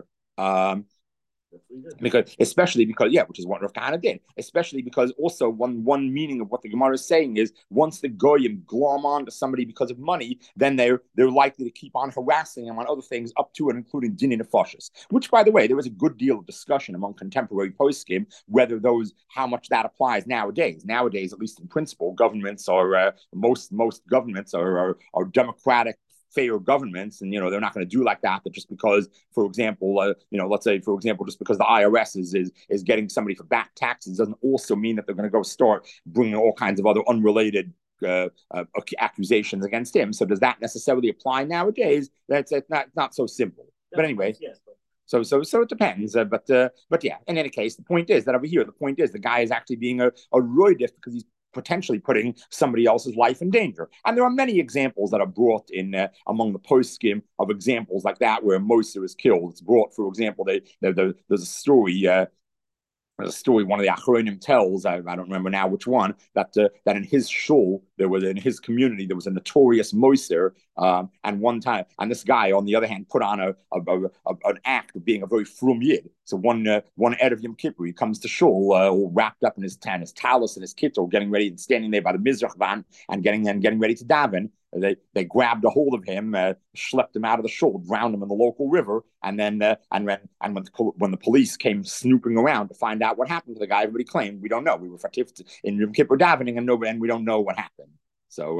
Which is what Rav Kahana did. Especially because also one meaning of what the Gemara is saying is once the goyim glom on to somebody because of money, then they're likely to keep on harassing them on other things up to and including dinin nefashos. Which, by the way, there was a good deal of discussion among contemporary poskim whether how much that applies nowadays. Nowadays, at least in principle, governments are most governments are democratic, fair governments, and they're not going to do like that. But just because, for example, let's say, for example, just because the IRS is getting somebody for back taxes doesn't also mean that they're going to go start bringing all kinds of other unrelated accusations against him. So does that necessarily apply nowadays? That's not so simple. But anyway. Yes. So it depends, but yeah. In any case, the point is that over here, the guy is actually being a roidif because he's potentially putting somebody else's life in danger. And there are many examples that are brought in among the poskim of examples like that where Moser is killed. It's brought, for example, there's a story. There's a story one of the Achronim tells, I don't remember now which one, that in his shul, in his community, there was a notorious Moser, and one time, and this guy, on the other hand, put on an act of being a very frum yid. So one Erev Yom Kippur, he comes to shul, all wrapped up in his talis and his kittel, getting ready and standing there by the Mizrach van and getting ready to daven. They grabbed a hold of him, schlepped him out of the shul, drowned him in the local river, and then when the police came snooping around to find out what happened to the guy, everybody claimed, we don't know. We were in Yom Kippur davening, and we don't know what happened. So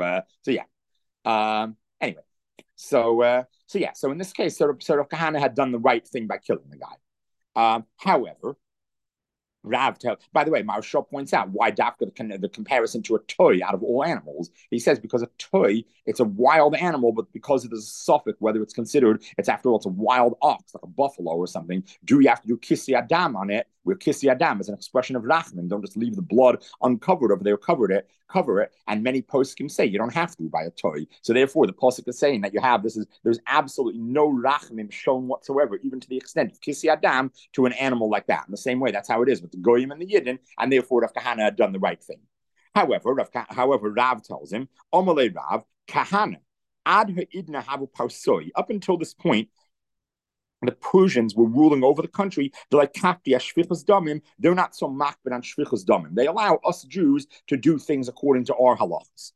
yeah. Anyway, so in this case, sort of Kahana had done the right thing by killing the guy. However, Rav tell. By the way, Maharshal points out why Dafka the comparison to a toy out of all animals. He says because a toy, it's a wild animal, but because it is a suffix, whether it's considered, it's after all, it's a wild ox, like a buffalo or something. Do you have to do kissi adam on it? Where kissi adam is an expression of rachman. Don't just leave the blood uncovered over there, cover it. And many posts can say you don't have to by a toy. So therefore, the pasuk is saying that you have there's absolutely no rachman shown whatsoever, even to the extent of kissi adam to an animal like that. In the same way, that's how it is with the goyim and the yidden, and therefore Rav Kahana had done the right thing. However, Rav tells him, Omale Rav, Kahana, ad ha'idna havu parsoi. Up until this point, the Persians were ruling over the country. They're like kapti ashvichas damim. They're not so makbid on shvichas damim. They allow us Jews to do things according to our halachas.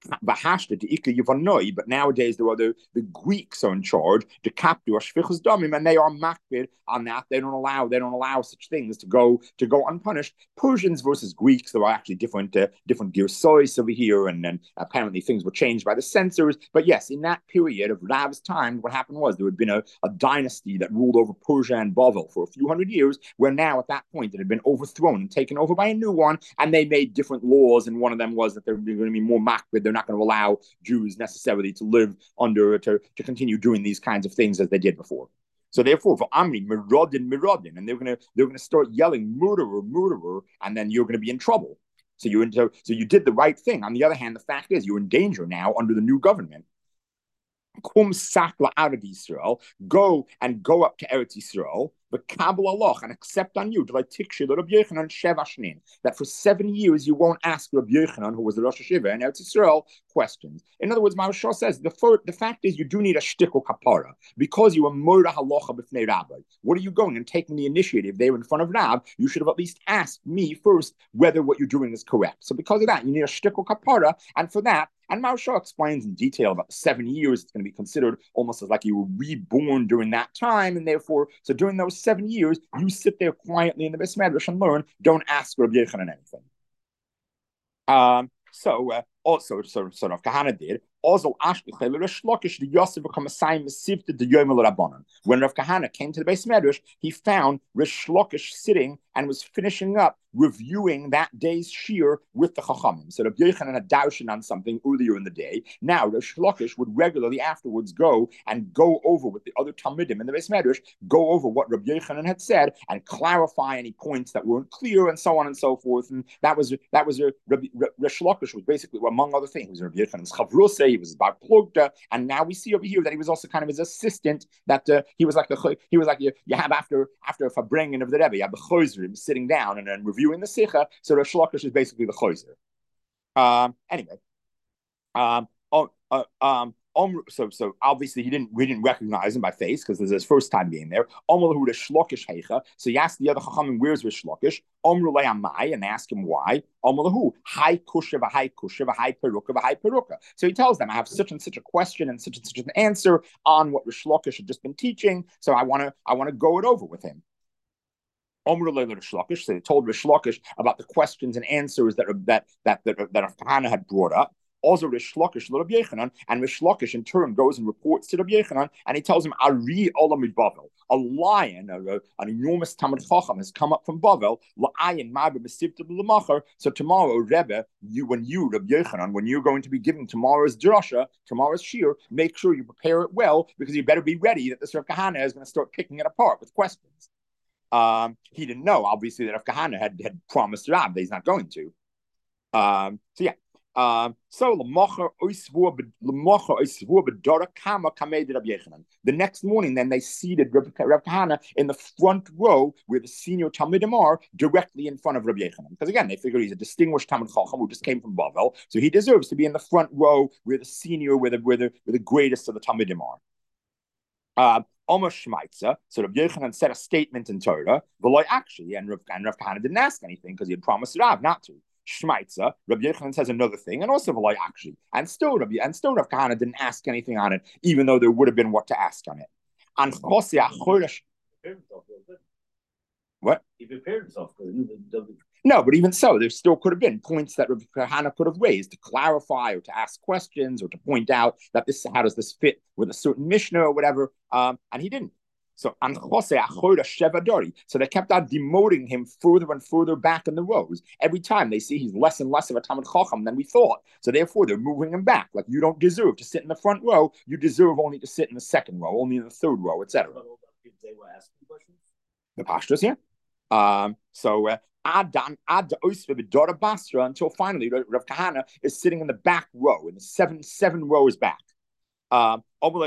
But nowadays the Greeks are in charge, the kaptu ashvichas damim, and they are makbid on that. They don't allow such things to go unpunished. Persians versus Greeks, there are actually different girsois over here, and then apparently things were changed by the censors. But yes, in that period of Rav's time, what happened was there had been a dynasty that ruled over Persia and Bavel for a few hundred years, where now at that point it had been overthrown and taken over by a new one, and they made different laws, and one of them was that they're going to be more makbid. They're not going to allow Jews necessarily to live under to continue doing these kinds of things as they did before. So therefore, for Amri, mirodin, and they're going to start yelling murderer, and then you're going to be in trouble. So you did the right thing. On the other hand, the fact is you're in danger now under the new government. Kum sakla out of Israel, go up to Eretz Yisrael, but kabel Allah, and accept on you that for 7 years you won't ask Rabbi Yochanan, who was the Rosh Hashiva in Eretz Yisrael, questions. In other words, Maharshal says the fact is you do need a shtickle kapara because you are murder halacha b'fnei rabbi. What are you going and taking the initiative there in front of Rab? You should have at least asked me first whether what you're doing is correct. So because of that, you need a shtickle kapara, and for that. And Maharshal explains in detail about the 7 years. It's going to be considered almost as like you were reborn during that time. And therefore, so during those 7 years, you sit there quietly in the Beis Medrash and learn. Don't ask Rabbi Yochanan anything. Also, Rav Kahana did. Also, when Rav Kahana came to the Beis Medrash, he found Rish Lakish sitting and was finishing up reviewing that day's shir with the Chachamim. So Rav Yochanan had darshan on something earlier in the day. Now Rish Lakish would regularly afterwards go over with the other Talmidim in the Beis Medrash, go over what Rav Yochanan had said and clarify any points that weren't clear and so on and so forth. And that was Rish Lakish was basically, among other things, Rav Yochanan's chavrusei. He was about plugta, and now we see over here that he was also kind of his assistant. That he was like you have after a farbrengen of the Rebbe, you have the choserim sitting down and then reviewing the sicha. So Rish Lakish is basically the choser. Anyway, so obviously we didn't recognize him by face because this is his first time being there. So he asked the other chachamim, "Where's Rish Lakish?" And they ask him why. Hi kusha v'hai peruka. So he tells them, "I have such and such a question and such an answer on what Rish Lakish had just been teaching. So I want to go it over with him." So they told Rish Lakish about the questions and answers that Kahana had brought up. Also, Rish Lakish to Rabbi Yochanan, and Rish Lakish in turn goes and reports to Rabbi Yochanan, and he tells him, "Ari olam Bavel, a lion, an enormous Talmid Chacham has come up from Bavel. La'ayin ma'be b'sivta b'lemacher." So tomorrow, Rebbe, Rabbi Yochanan, when you're going to be giving tomorrow's drasha, tomorrow's shir, make sure you prepare it well because you better be ready that this Rav Kahana is going to start picking it apart with questions. He didn't know, obviously, that Rav Kahana had promised Rab that he's not going to. So yeah. The next morning, then they seated Rav Kahana in the front row where the senior Talmidim are, directly in front of Rabbi Yochanan. Because again, they figure he's a distinguished Talmid Chacham who just came from Bavel, so he deserves to be in the front row where the senior, where the greatest of the Talmidim are. Almost Shmaitza. So Rabbi Yochanan said a statement in Torah, and Rav Kahana didn't ask anything because he had promised Rav not to. Shmaitza, Rabbi Yochanan says another thing, and also V'loi actually, and still Rav Kahana didn't ask anything on it, even though there would have been what to ask on it. And what?
He prepared himself.
No, but even so, there still could have been points that Rabbi Kahana could have raised to clarify or to ask questions or to point out that how does this fit with a certain Mishnah or whatever, and he didn't. So so they kept on demoting him further and further back in the rows. Every time they see he's less and less of a Talmid Chacham than we thought. So therefore they're moving him back. Like, you don't deserve to sit in the front row. You deserve only to sit in the second row, only in the third row, etc.
They were asking questions.
The pashtus here. Until finally Rav Kahana is sitting in the back row, in the seven rows back. So Rabbi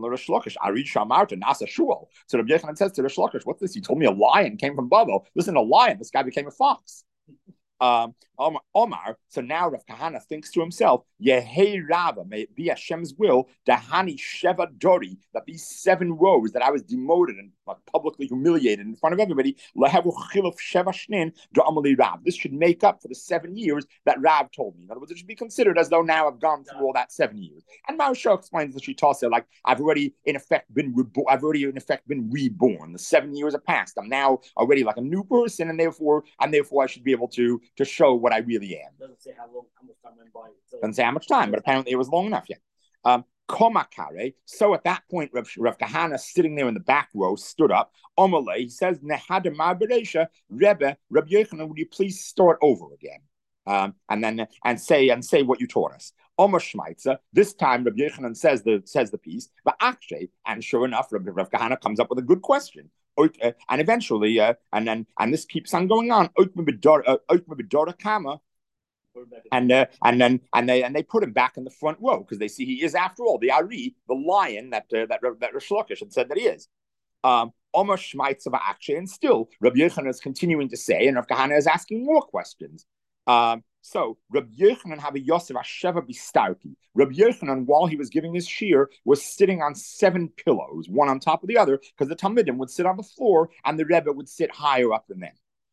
Yochanan says to Rish Lakish, "What's this? You told me a lion came from Babel. Listen, a lion. This guy became a fox." Omar. So now Rav Kahana thinks to himself, Yehei Rava, may it be Hashem's will, Dahani Sheva Dori, that these 7 rows that I was demoted and publicly humiliated in front of everybody, Lahevu Chiluf Sheva Shnin, Da'amali Rav. This should make up for the 7 years that Rav told me. In other words, it should be considered as though now I've gone through all that 7 years. And Maharsha explains the Shitasa, like, I've already in effect been reborn. The 7 years have passed. I'm now already like a new person, and therefore I should be able to show what I really am.
Doesn't say how much time went by.
Doesn't say how much time, but apparently it was long enough yet. Komakare. So at that point, Rav Kahana, sitting there in the back row, stood up. Omale, he says, Nehada Ma'beresha, Rebbe, Rabbi Yochanan, would you please start over again? And say what you taught us. Omer Shmaitza. This time, Rabbi Yochanan says the piece. But actually, and sure enough, Rav Kahana comes up with a good question. And eventually, and this keeps on going on. And they put him back in the front row because they see he is, after all, the Ari, the lion that Rish Lakish had said that he is. Omer Shmaitza Va'akshe, and still Rabbi Yochanan is continuing to say, and Rav Kahana is asking more questions. So Rabbi Yochanan have a Yosef Asheva Bistarki. Rabbi Yochanan, while he was giving his shear, was sitting on 7 pillows, one on top of the other, because the Talmidim would sit on the floor and the Rebbe would sit higher up than them.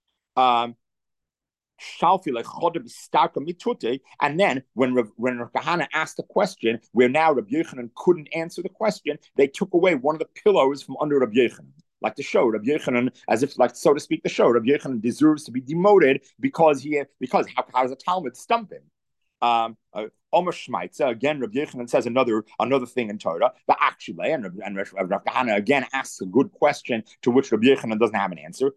And then when Rav Kahana asked a question where now Rabbi Yochanan couldn't answer the question, they took away one of the pillows from under Rabbi Yochanan. Like to show Rabbi Yochanan, as if, like, so to speak, to show Rabbi Yochanan deserves to be demoted because how does a Talmud stump him? Omer Shmaitza, again, Rabbi Yochanan says another thing in Torah, but actually, and Rav Kahana again asks a good question to which Rabbi Yochanan doesn't have an answer.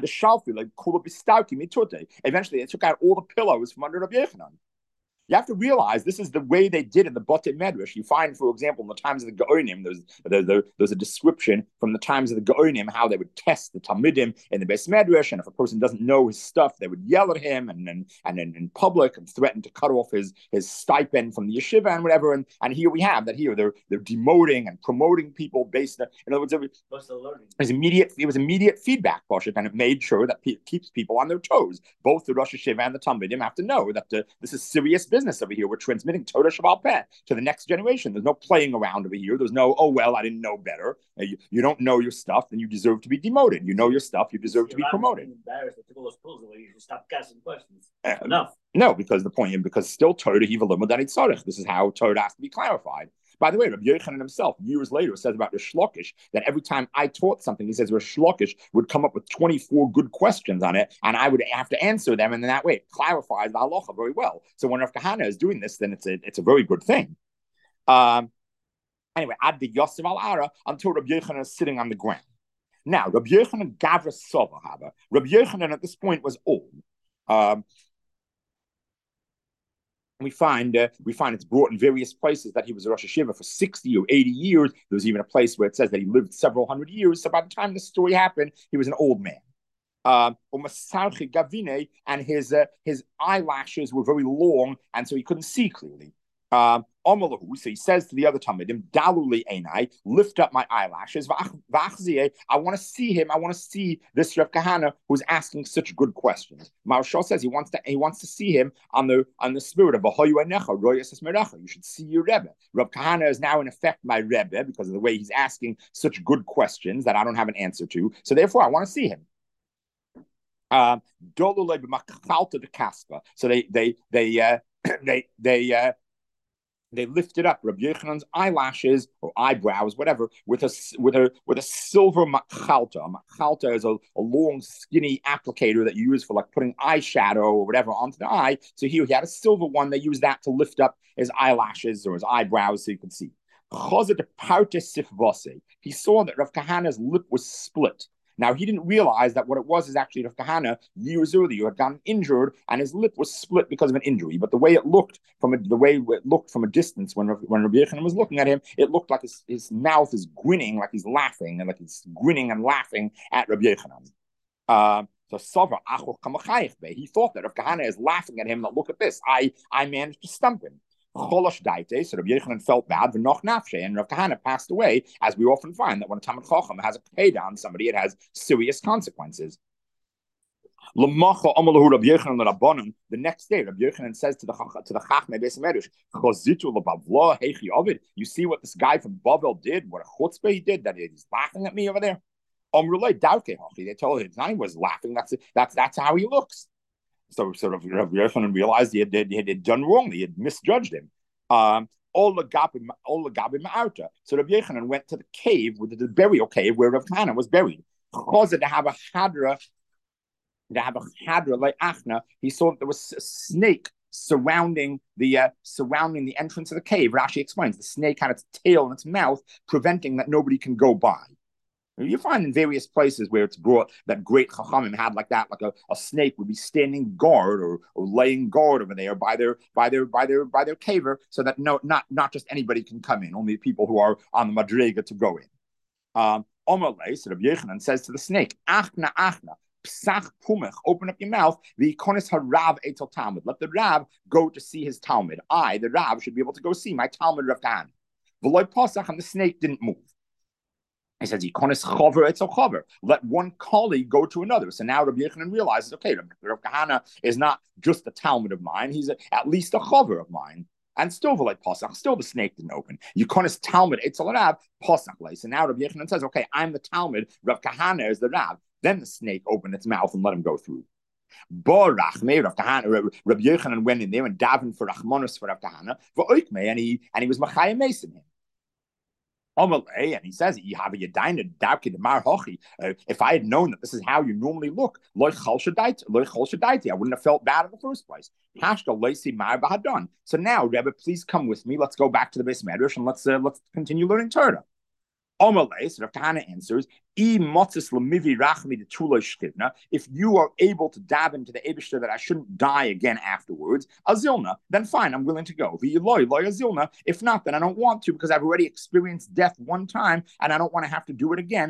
Eventually, they took out all the pillows from under Rabbi Yochanan. You have to realize this is the way they did in the Batei Medrash. You find, for example, in the times of the Gaonim, there's a description from the times of the Gaonim how they would test the Talmidim in the Beis Medrash, and if a person doesn't know his stuff, they would yell at him and in public and threaten to cut off his stipend from the yeshiva and whatever. And here we have that here they're demoting and promoting people based on, in other words, it was immediate feedback, and it made sure that keeps people on their toes. Both the Rosh Hashiva and the Talmidim have to know that this is serious business over here. We're transmitting Torah Shabbat Peh to the next generation. There's no playing around over here. There's no, oh, well, I didn't know better. You don't know your stuff, then you deserve to be demoted. You know your stuff, you deserve to be promoted.
Embarrassed to those pills away. You should stop asking questions. Enough.
No, because still Torah Hiva Limud Danit Tzarech. This is how Torah has to be clarified. By the way, Rabbi Yochanan himself, years later, says about Rish Lakish that every time I taught something, he says Rish Lakish would come up with 24 good questions on it, and I would have to answer them, and in that way, it clarifies the halacha very well. So when Rav Kahana is doing this, then it's a very good thing. Anyway, Ad the Yosef al Ara, until Rabbi Yochanan is sitting on the ground. Now, Rabbi Yochanan Gavra Sova Haba. Rabbi Yochanan at this point was old. We find it's brought in various places that he was a Rosh Hashiva for 60 or 80 years. There was even a place where it says that he lived several hundred years. So by the time this story happened, he was an old man. And his eyelashes were very long, and so he couldn't see clearly. So he says to the other Talmidim, Daluli Einai, lift up my eyelashes. I want to see him. I want to see this Rav Kahana who's asking such good questions. Maharsha says he wants to see him on the spirit of you should see your Rebbe. Rav Kahana is now in effect my Rebbe because of the way he's asking such good questions that I don't have an answer to. So therefore, I want to see him. So they lifted up Rabbi Yochanan's eyelashes or eyebrows, whatever, with a silver machalta. A machalta is a long, skinny applicator that you use for like putting eyeshadow or whatever onto the eye. So here he had a silver one. They used that to lift up his eyelashes or his eyebrows so you could see. He saw that Rav Kahana's lip was split. Now, he didn't realize that what it was is actually Rav Kahana years earlier had gotten injured and his lip was split because of an injury. But the way it looked from a distance when Rabbi Yochanan was looking at him, it looked like his mouth is grinning, like he's laughing, and like he's grinning and laughing at Rabbi Yochanan. So he thought that Rav Kahana is laughing at him. That look at this, I managed to stump him. So Rabbi Yochanan felt bad, and Rav Kahana passed away, as we often find that when a Talmid Chacham has a paid on somebody, it has serious consequences. The next day, Rabbi Yochanan says to the Chachmei Beis Medrash, you see what this guy from Bavel did, what a chutzpah he did, that he's laughing at me over there. They told him he was laughing. That's how he looks. So Rabbi Yochanan realized he had done wrong. He had misjudged him. So Rabbi Yochanan went to the cave, the burial cave where Rav Kahana was buried. To have a hadra like achna, he saw that there was a snake surrounding the entrance of the cave. Rashi explains the snake had its tail in its mouth, preventing that nobody can go by. You find in various places where it's brought that great chachamim had like that, like a snake would be standing guard or laying guard over there by their caver, so that not just anybody can come in, only people who are on the madrega to go in. Omerle, so Rabbi Yochanan says to the snake, achna, psach pumech, open up your mouth, v'ikonis harav etel talmud. Let the Rav go to see his talmud. I, the Rav, should be able to go see my talmud Rav Kahana. V'loy pasach, and the snake didn't move. He says, let one colleague go to another. So now Rabbi Yochanan realizes, okay, Rav Kahana is not just a talmud of mine, he's at least a chaver of mine. And still the snake didn't open. Yukonis talmud etzel Rav pasach. So now Rabbi Yochanan says, okay, I'm the talmud, Rav Kahana is the Rav. Then the snake opened its mouth and let him go through. Rabbi Yochanan went in there and davened for Rachmanos for Rav Kahana, and he was machayim mason him. And he says, if I had known that this is how you normally look, I wouldn't have felt bad in the first place. So now, Rebbe, please come with me. Let's go back to the Beis Medrash and let's continue learning Torah. Omalei, so Rav Kahana answers, if you are able to daven to the Eibishter that I shouldn't die again afterwards, azilna, then fine, I'm willing to go. If not, then I don't want to, because I've already experienced death one time and I don't want to have to do it again.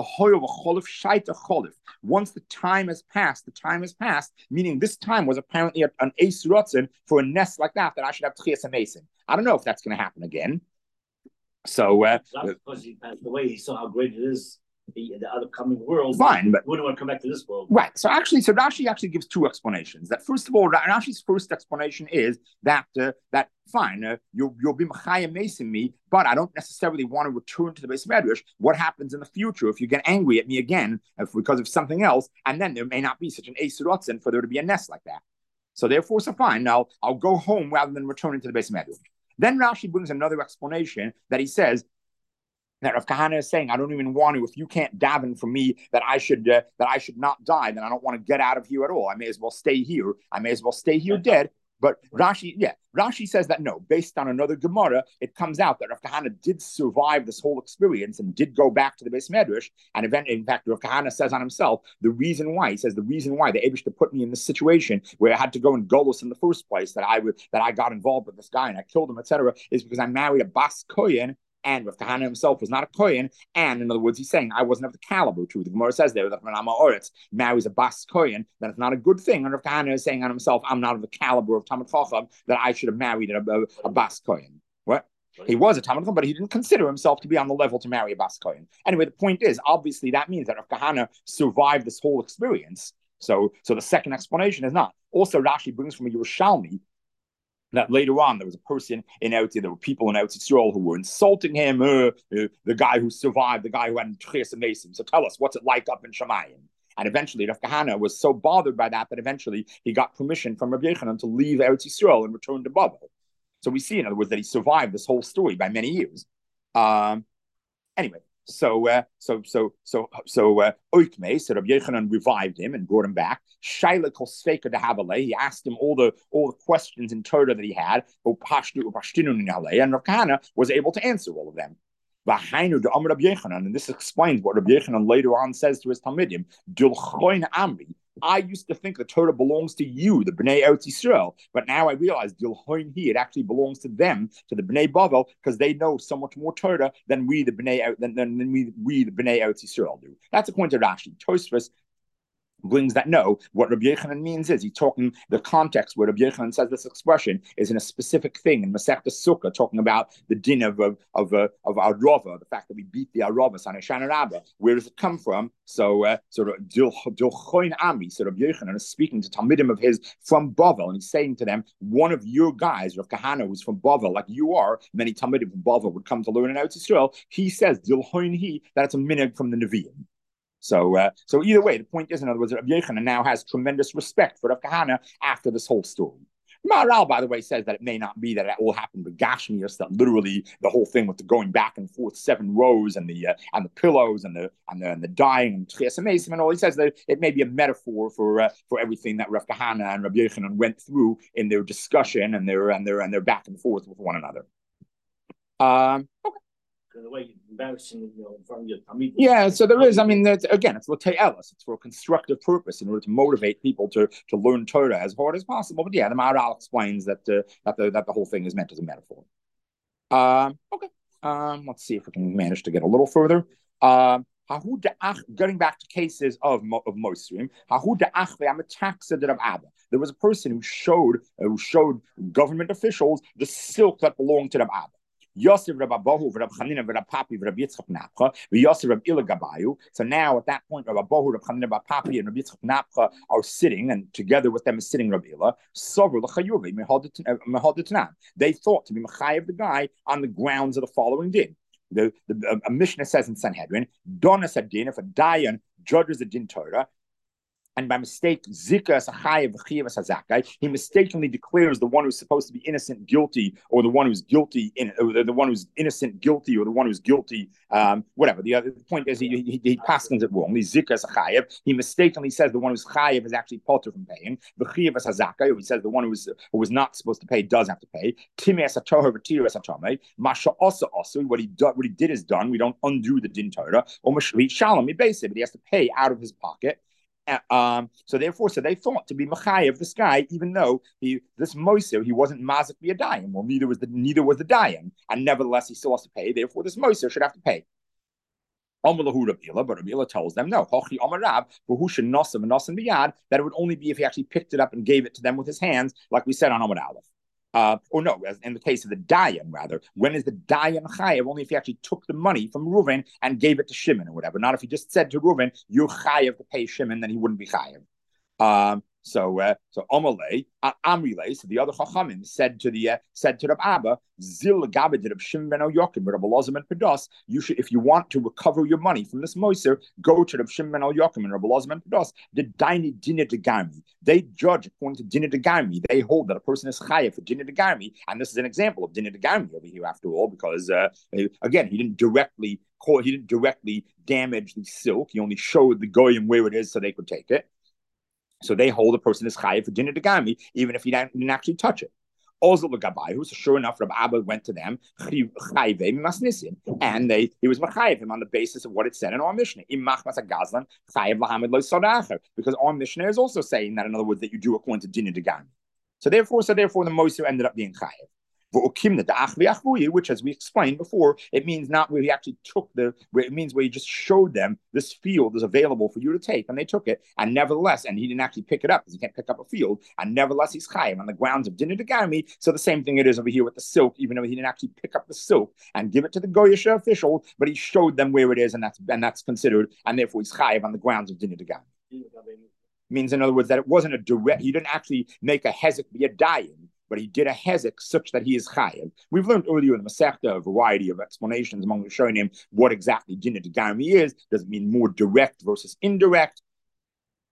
Once the time has passed, meaning this time was apparently an Eis Rotzen for a nest like that I should have Tchias HaMesim. I don't know if that's going to happen again. So
because he passed away, he saw how great it is the other coming world.
Fine, but
wouldn't want to come back to this world.
Right. So Rashi actually gives two explanations. That first of all, Rashi's first explanation is that fine, you'll be machayim mason me, but I don't necessarily want to return to the Beis Medrash. What happens in the future if you get angry at me again because of something else, and then there may not be such an Eis Rotzen for there to be a nest like that. So therefore, fine. Now I'll go home rather than returning to the Beis Medrash. Then Rashi brings another explanation that he says that Rav Kahana is saying, I don't even want to, if you can't daven for me that I should not die, then I don't want to get out of here at all. I may as well stay here. Dead. But Rashi says that no, based on another Gemara, it comes out that Rav Kahana did survive this whole experience and did go back to the Beis Medrash. And in fact, Rav Kahana says on himself, the reason why the Eibishter put me in this situation where I had to go in Golus in the first place, that I got involved with this guy and I killed him, etc., is because I married a Bas Kohen. And Rav Kahana himself was not a Kohen, and in other words, he's saying I wasn't of the caliber to. The Gemara says there that when Amma Oretz marries a Bas Kohen, then it's not a good thing. And Rav Kahana is saying on himself, I'm not of the caliber of Talmid Chacham that I should have married a Bas Kohen. What? He was a Talmid Chacham, but he didn't consider himself to be on the level to marry a Bas Kohen. Anyway, the point is, obviously, that means that Rav Kahana survived this whole experience. So the second explanation is not. Also, Rashi brings from a Yerushalmi that later on there was a person in Eretz, there were people in Eretz Yisrael who were insulting him, the guy who survived, the guy who had Tchias HaMesim. So tell us, what's it like up in Shamayim? And eventually Rav Kahana was so bothered by that eventually he got permission from Rabbi Yochanan to leave Eretz Yisrael and return to Bavel. So we see, in other words, that he survived this whole story by many years. Anyway, Oikme, so Rabbi Yochanan revived him and brought him back. Shaila kol sveika de Havale, he asked him all the questions in Torah that he had. And Rav Kahana was able to answer all of them. And this explains what Rabbi Yochanan later on says to his Talmidim. I used to think the Torah belongs to you, the Bnei Eretz Yisrael, but now I realize it actually belongs to them, to the Bnei Bavel, because they know so much more Torah than we, the Bnei Eretz Yisrael, do. That's according to Rashi. Tosfos brings that no, what Rabbi Yochanan means is he's talking the context where Rabbi Yochanan says this expression is in a specific thing in Masechta Sukkah, talking about the din of Arava, the fact that we beat the Aravas on Hoshana Rabbah. Where does it come from? So Dilchoin Ami, so Rabbi Yochanan is speaking to Talmidim of his from Bavel, and he's saying to them, one of your guys, Rav Kahana, who's from Bavel, like you are, many Talmidim from Bavel would come to learn in Eretz Yisrael. He says Dilchoin He, that it's a minhag from the Nevi'im. So either way, the point is, in other words, Rabbi Yochanan now has tremendous respect for Rav Kahana after this whole story. Maharal, by the way, says that it may not be that it all happened with Gashmias, that literally the whole thing with the going back and forth 7 rows and the pillows and the dying and Tchias HaMesim and all. He says that it may be a metaphor for everything that Rav Kahana and Rabbi Yochanan went through in their discussion and their back and forth with one another. Okay.
The way you're embarrassing, in front of your Talmidim.
Yeah, so there is. I mean, again, it's l'te'elis. It's for a constructive purpose in order to motivate people to learn Torah as hard as possible. But yeah, the Maharal explains that the whole thing is meant as a metaphor. Okay. Let's see if we can manage to get a little further. Getting back to cases of Mosrim, there was a person who showed government officials the silk that belonged to Rav Abba. Yosef Rab Abahu, Rab Chanina, Rab Papi, Rab Yitzchak Napcha, Yosef Rab Ila Gabayu. So now at that point, Rab Abahu, Rab Chanina, Rab Papi, and Rab Yitzchak Napcha are sitting, and together with them is sitting Rab Ila. They thought to be Mechayev the guy on the grounds of the following din. The Mishnah says in Sanhedrin, Donas Adin, if a Dayan judges a din Torah, and by mistake, he mistakenly declares the one who's supposed to be innocent guilty, or the one who's guilty the one who's innocent guilty, or the one who's guilty, whatever. The point is he paskins it wrong. He mistakenly says the one who's chayev is actually potter from paying. He says the one who was not supposed to pay does have to pay. What he did is done. We don't undo the din Torah. But he has to pay out of his pocket. So they thought to be Mechayev this guy, even though this Moser, he wasn't Mazik B'Yadayim, well, neither was the Dayan, and nevertheless he still has to pay. Therefore, this Moser should have to pay. But Rabbi tells them no. That it would only be if he actually picked it up and gave it to them with his hands, like we said on Amud Aleph. Or no, as in the case of the Dayan, rather, when is the Dayan Chayev? Only if he actually took the money from Reuven and gave it to Shimon or whatever. Not if he just said to Reuven, you're Chayev to pay Shimon, then he wouldn't be Chayev. So Amalei, Amrilei, so the other Chachamim said to Rab Abba, Zil Gabed of Shimon ben Yochim, Rab Elazar ben Pedas, you should, if you want to recover your money from this Moser, go to Rab Shimon ben Yochim and Rab Elazar ben Pedas. The Daini Dinah Degami, they judge according to Dinah Degami. They hold that a person is chayav for Dinah Degami, and this is an example of Dinah Degami over here, after all, because again, he didn't directly damage the silk. He only showed the goyim where it is so they could take it. So they hold a person is chayiv for Dinah Degami, even if he didn't actually touch it. Also, the Gabai, so sure enough, Rab Abba went to them, and he was machayiv him on the basis of what it said in our Mishnah. Because our Mishnah is also saying that, in other words, that you do according to Dinah Degami. So therefore, the Moser ended up being chayiv. Which, as we explained before, it means not where he actually took it means where he just showed them this field is available for you to take, and they took it, and nevertheless, and he didn't actually pick it up because he can't pick up a field, and nevertheless he's chayiv on the grounds of Dinah Degami. So the same thing it is over here with the silk, even though he didn't actually pick up the silk and give it to the goyish official, but he showed them where it is, and that's considered, and therefore he's chayiv on the grounds of Dinah Degami. Means, in other words, that it wasn't a direct. He didn't actually make a hezek be a dayan, but he did a hezek such that he is chayiv. We've learned earlier in the Masechta a variety of explanations among showing him what exactly Dinah Degami is. Does it mean more direct versus indirect?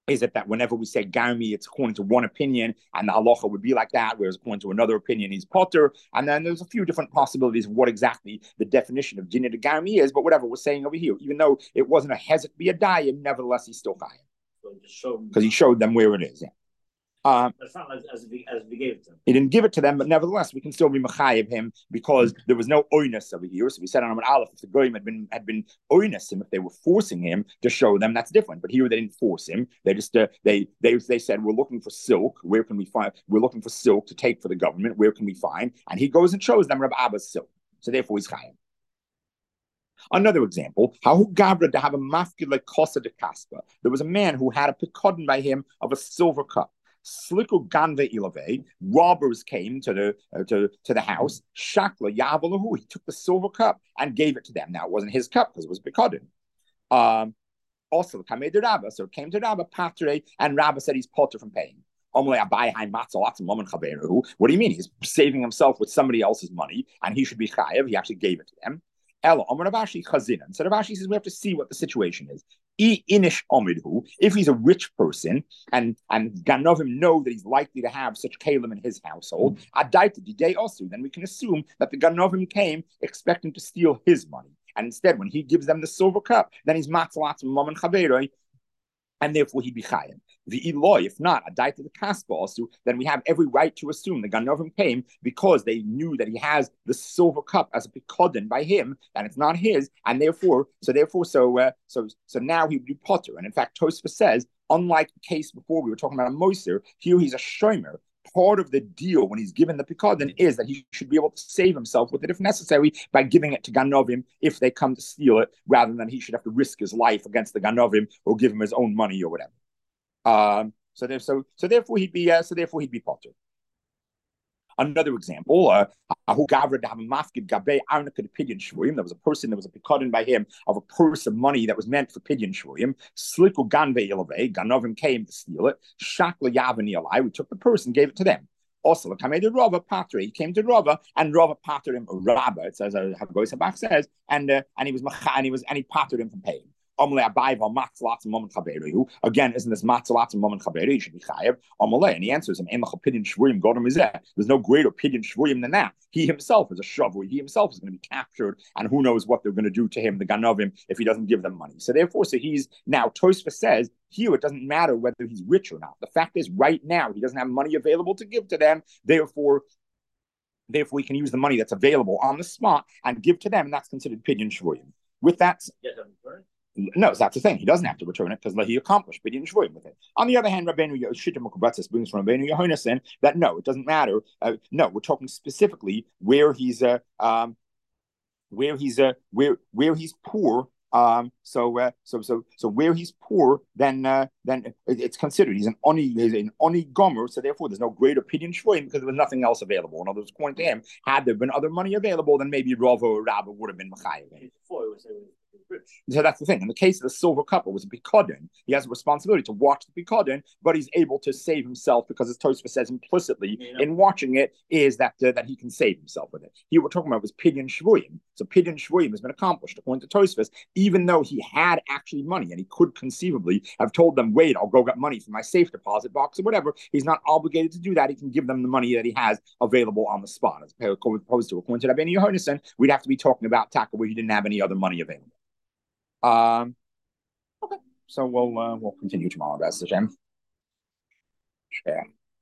is it that whenever we say Garmi, it's according to one opinion, and the halacha would be like that, whereas according to another opinion, he's potter. And then there's a few different possibilities of what exactly the definition of Dinah de Garmi is, but whatever we're saying over here, even though it wasn't a hezek biyadayim, nevertheless, he's still chayim. Because he showed them where it is. Yeah.
It's not as we gave it to him.
He didn't give it to them, but nevertheless, we can still be mechayev him because there was no oinus over here. So we said on Amud Aleph, if the goyim had been oinus him, if they were forcing him to show them, that's different. But here they didn't force him. They just they said, we're looking for silk. Where can we find? We're looking for silk to take for the government. Where can we find? And he goes and shows them Reb Abba's silk. So therefore, he's chayim. Another example, how Gavra to have a mafkid like Kosa de Kaspa. There was a man who had a picodon by him of a silver cup. Sliku ganve ilave, robbers came to the house. Shakla yavalahu, he took the silver cup and gave it to them. Now it wasn't his cup because it was picodon. Also, so it came to Rabba Patre, and Rabba said he's potter from paying. What do you mean? He's saving himself with somebody else's money, and he should be chayav. He actually gave it to them. Ella, Rav Ashi chazina. So Rav Ashi says we have to see what the situation is. If he's a rich person and Ganovim know that he's likely to have such kalim in his household, then we can assume that the Ganovim came expecting to steal his money. And instead, when he gives them the silver cup, then he's matzalat mom and chaveroi, and therefore he'd be chayim. The Eloy, if not, a daita the kaspa also, then we have every right to assume the Ganovim came because they knew that he has the silver cup as a pikodin by him, and it's not his, and therefore, so now he would be potter. And in fact, Tosfos says, unlike the case before we were talking about a moser, here he's a shomer. Part of the deal when he's given the pikadon is that he should be able to save himself with it if necessary by giving it to Ganovim if they come to steal it, rather than he should have to risk his life against the Ganovim or give him his own money or whatever. So therefore he'd be potter. Another example, there was a person, there was a pikadon by him of a purse of money that was meant for pidyon shvuyim. Sliku ganve ilave, Ganovim came to steal it. Shakla yavani alai, we took the purse and gave it to them. Also, he came to Rava, and Rava pattered him, Rabba, it says, how Goy Sabach says, and he pattered him from paying. Again, isn't this matzalat moment chaveri? Should be chayev. And he answers him, there's no greater pidyon shvuyim than that. He himself is a shavui. He himself is going to be captured, and who knows what they're going to do to him, the ganovim, if he doesn't give them money. So therefore, he's now, Tosfos says, here it doesn't matter whether he's rich or not. The fact is, right now, he doesn't have money available to give to them. Therefore, he can use the money that's available on the spot and give to them, and that's considered pidyon shvuyim. With that, no, that's the thing. He doesn't have to return it because he accomplished pidyon shvuyim with it. On the other hand, Rabbeinu Shita Mukubatzis brings from Rabbeinu Yehonasan that no, it doesn't matter. No, we're talking specifically where he's poor. So where he's poor, then it's considered he's an oni gomer. So therefore, there's no greater pidyon shvuyim because there was nothing else available. In other words, according to him, had there been other money available, then maybe Rava or Rabba would have been mechayev. So that's the thing. In the case of the silver cup, it was a pikadon. He has a responsibility to watch the pikadon, but he's able to save himself because, as Tosfos says implicitly in watching it, is that he can save himself with it. Here we're talking about was pidyon shvuyim. So pidyon shvuyim has been accomplished according to Tosfos, even though he had actually money and he could conceivably have told them, "Wait, I'll go get money from my safe deposit box or whatever." He's not obligated to do that. He can give them the money that he has available on the spot, as opposed to according to Rabbeinu Yehonasan, we'd have to be talking about taka where he didn't have any other money available. Okay, so we'll continue tomorrow, B'ez Hashem. Yeah.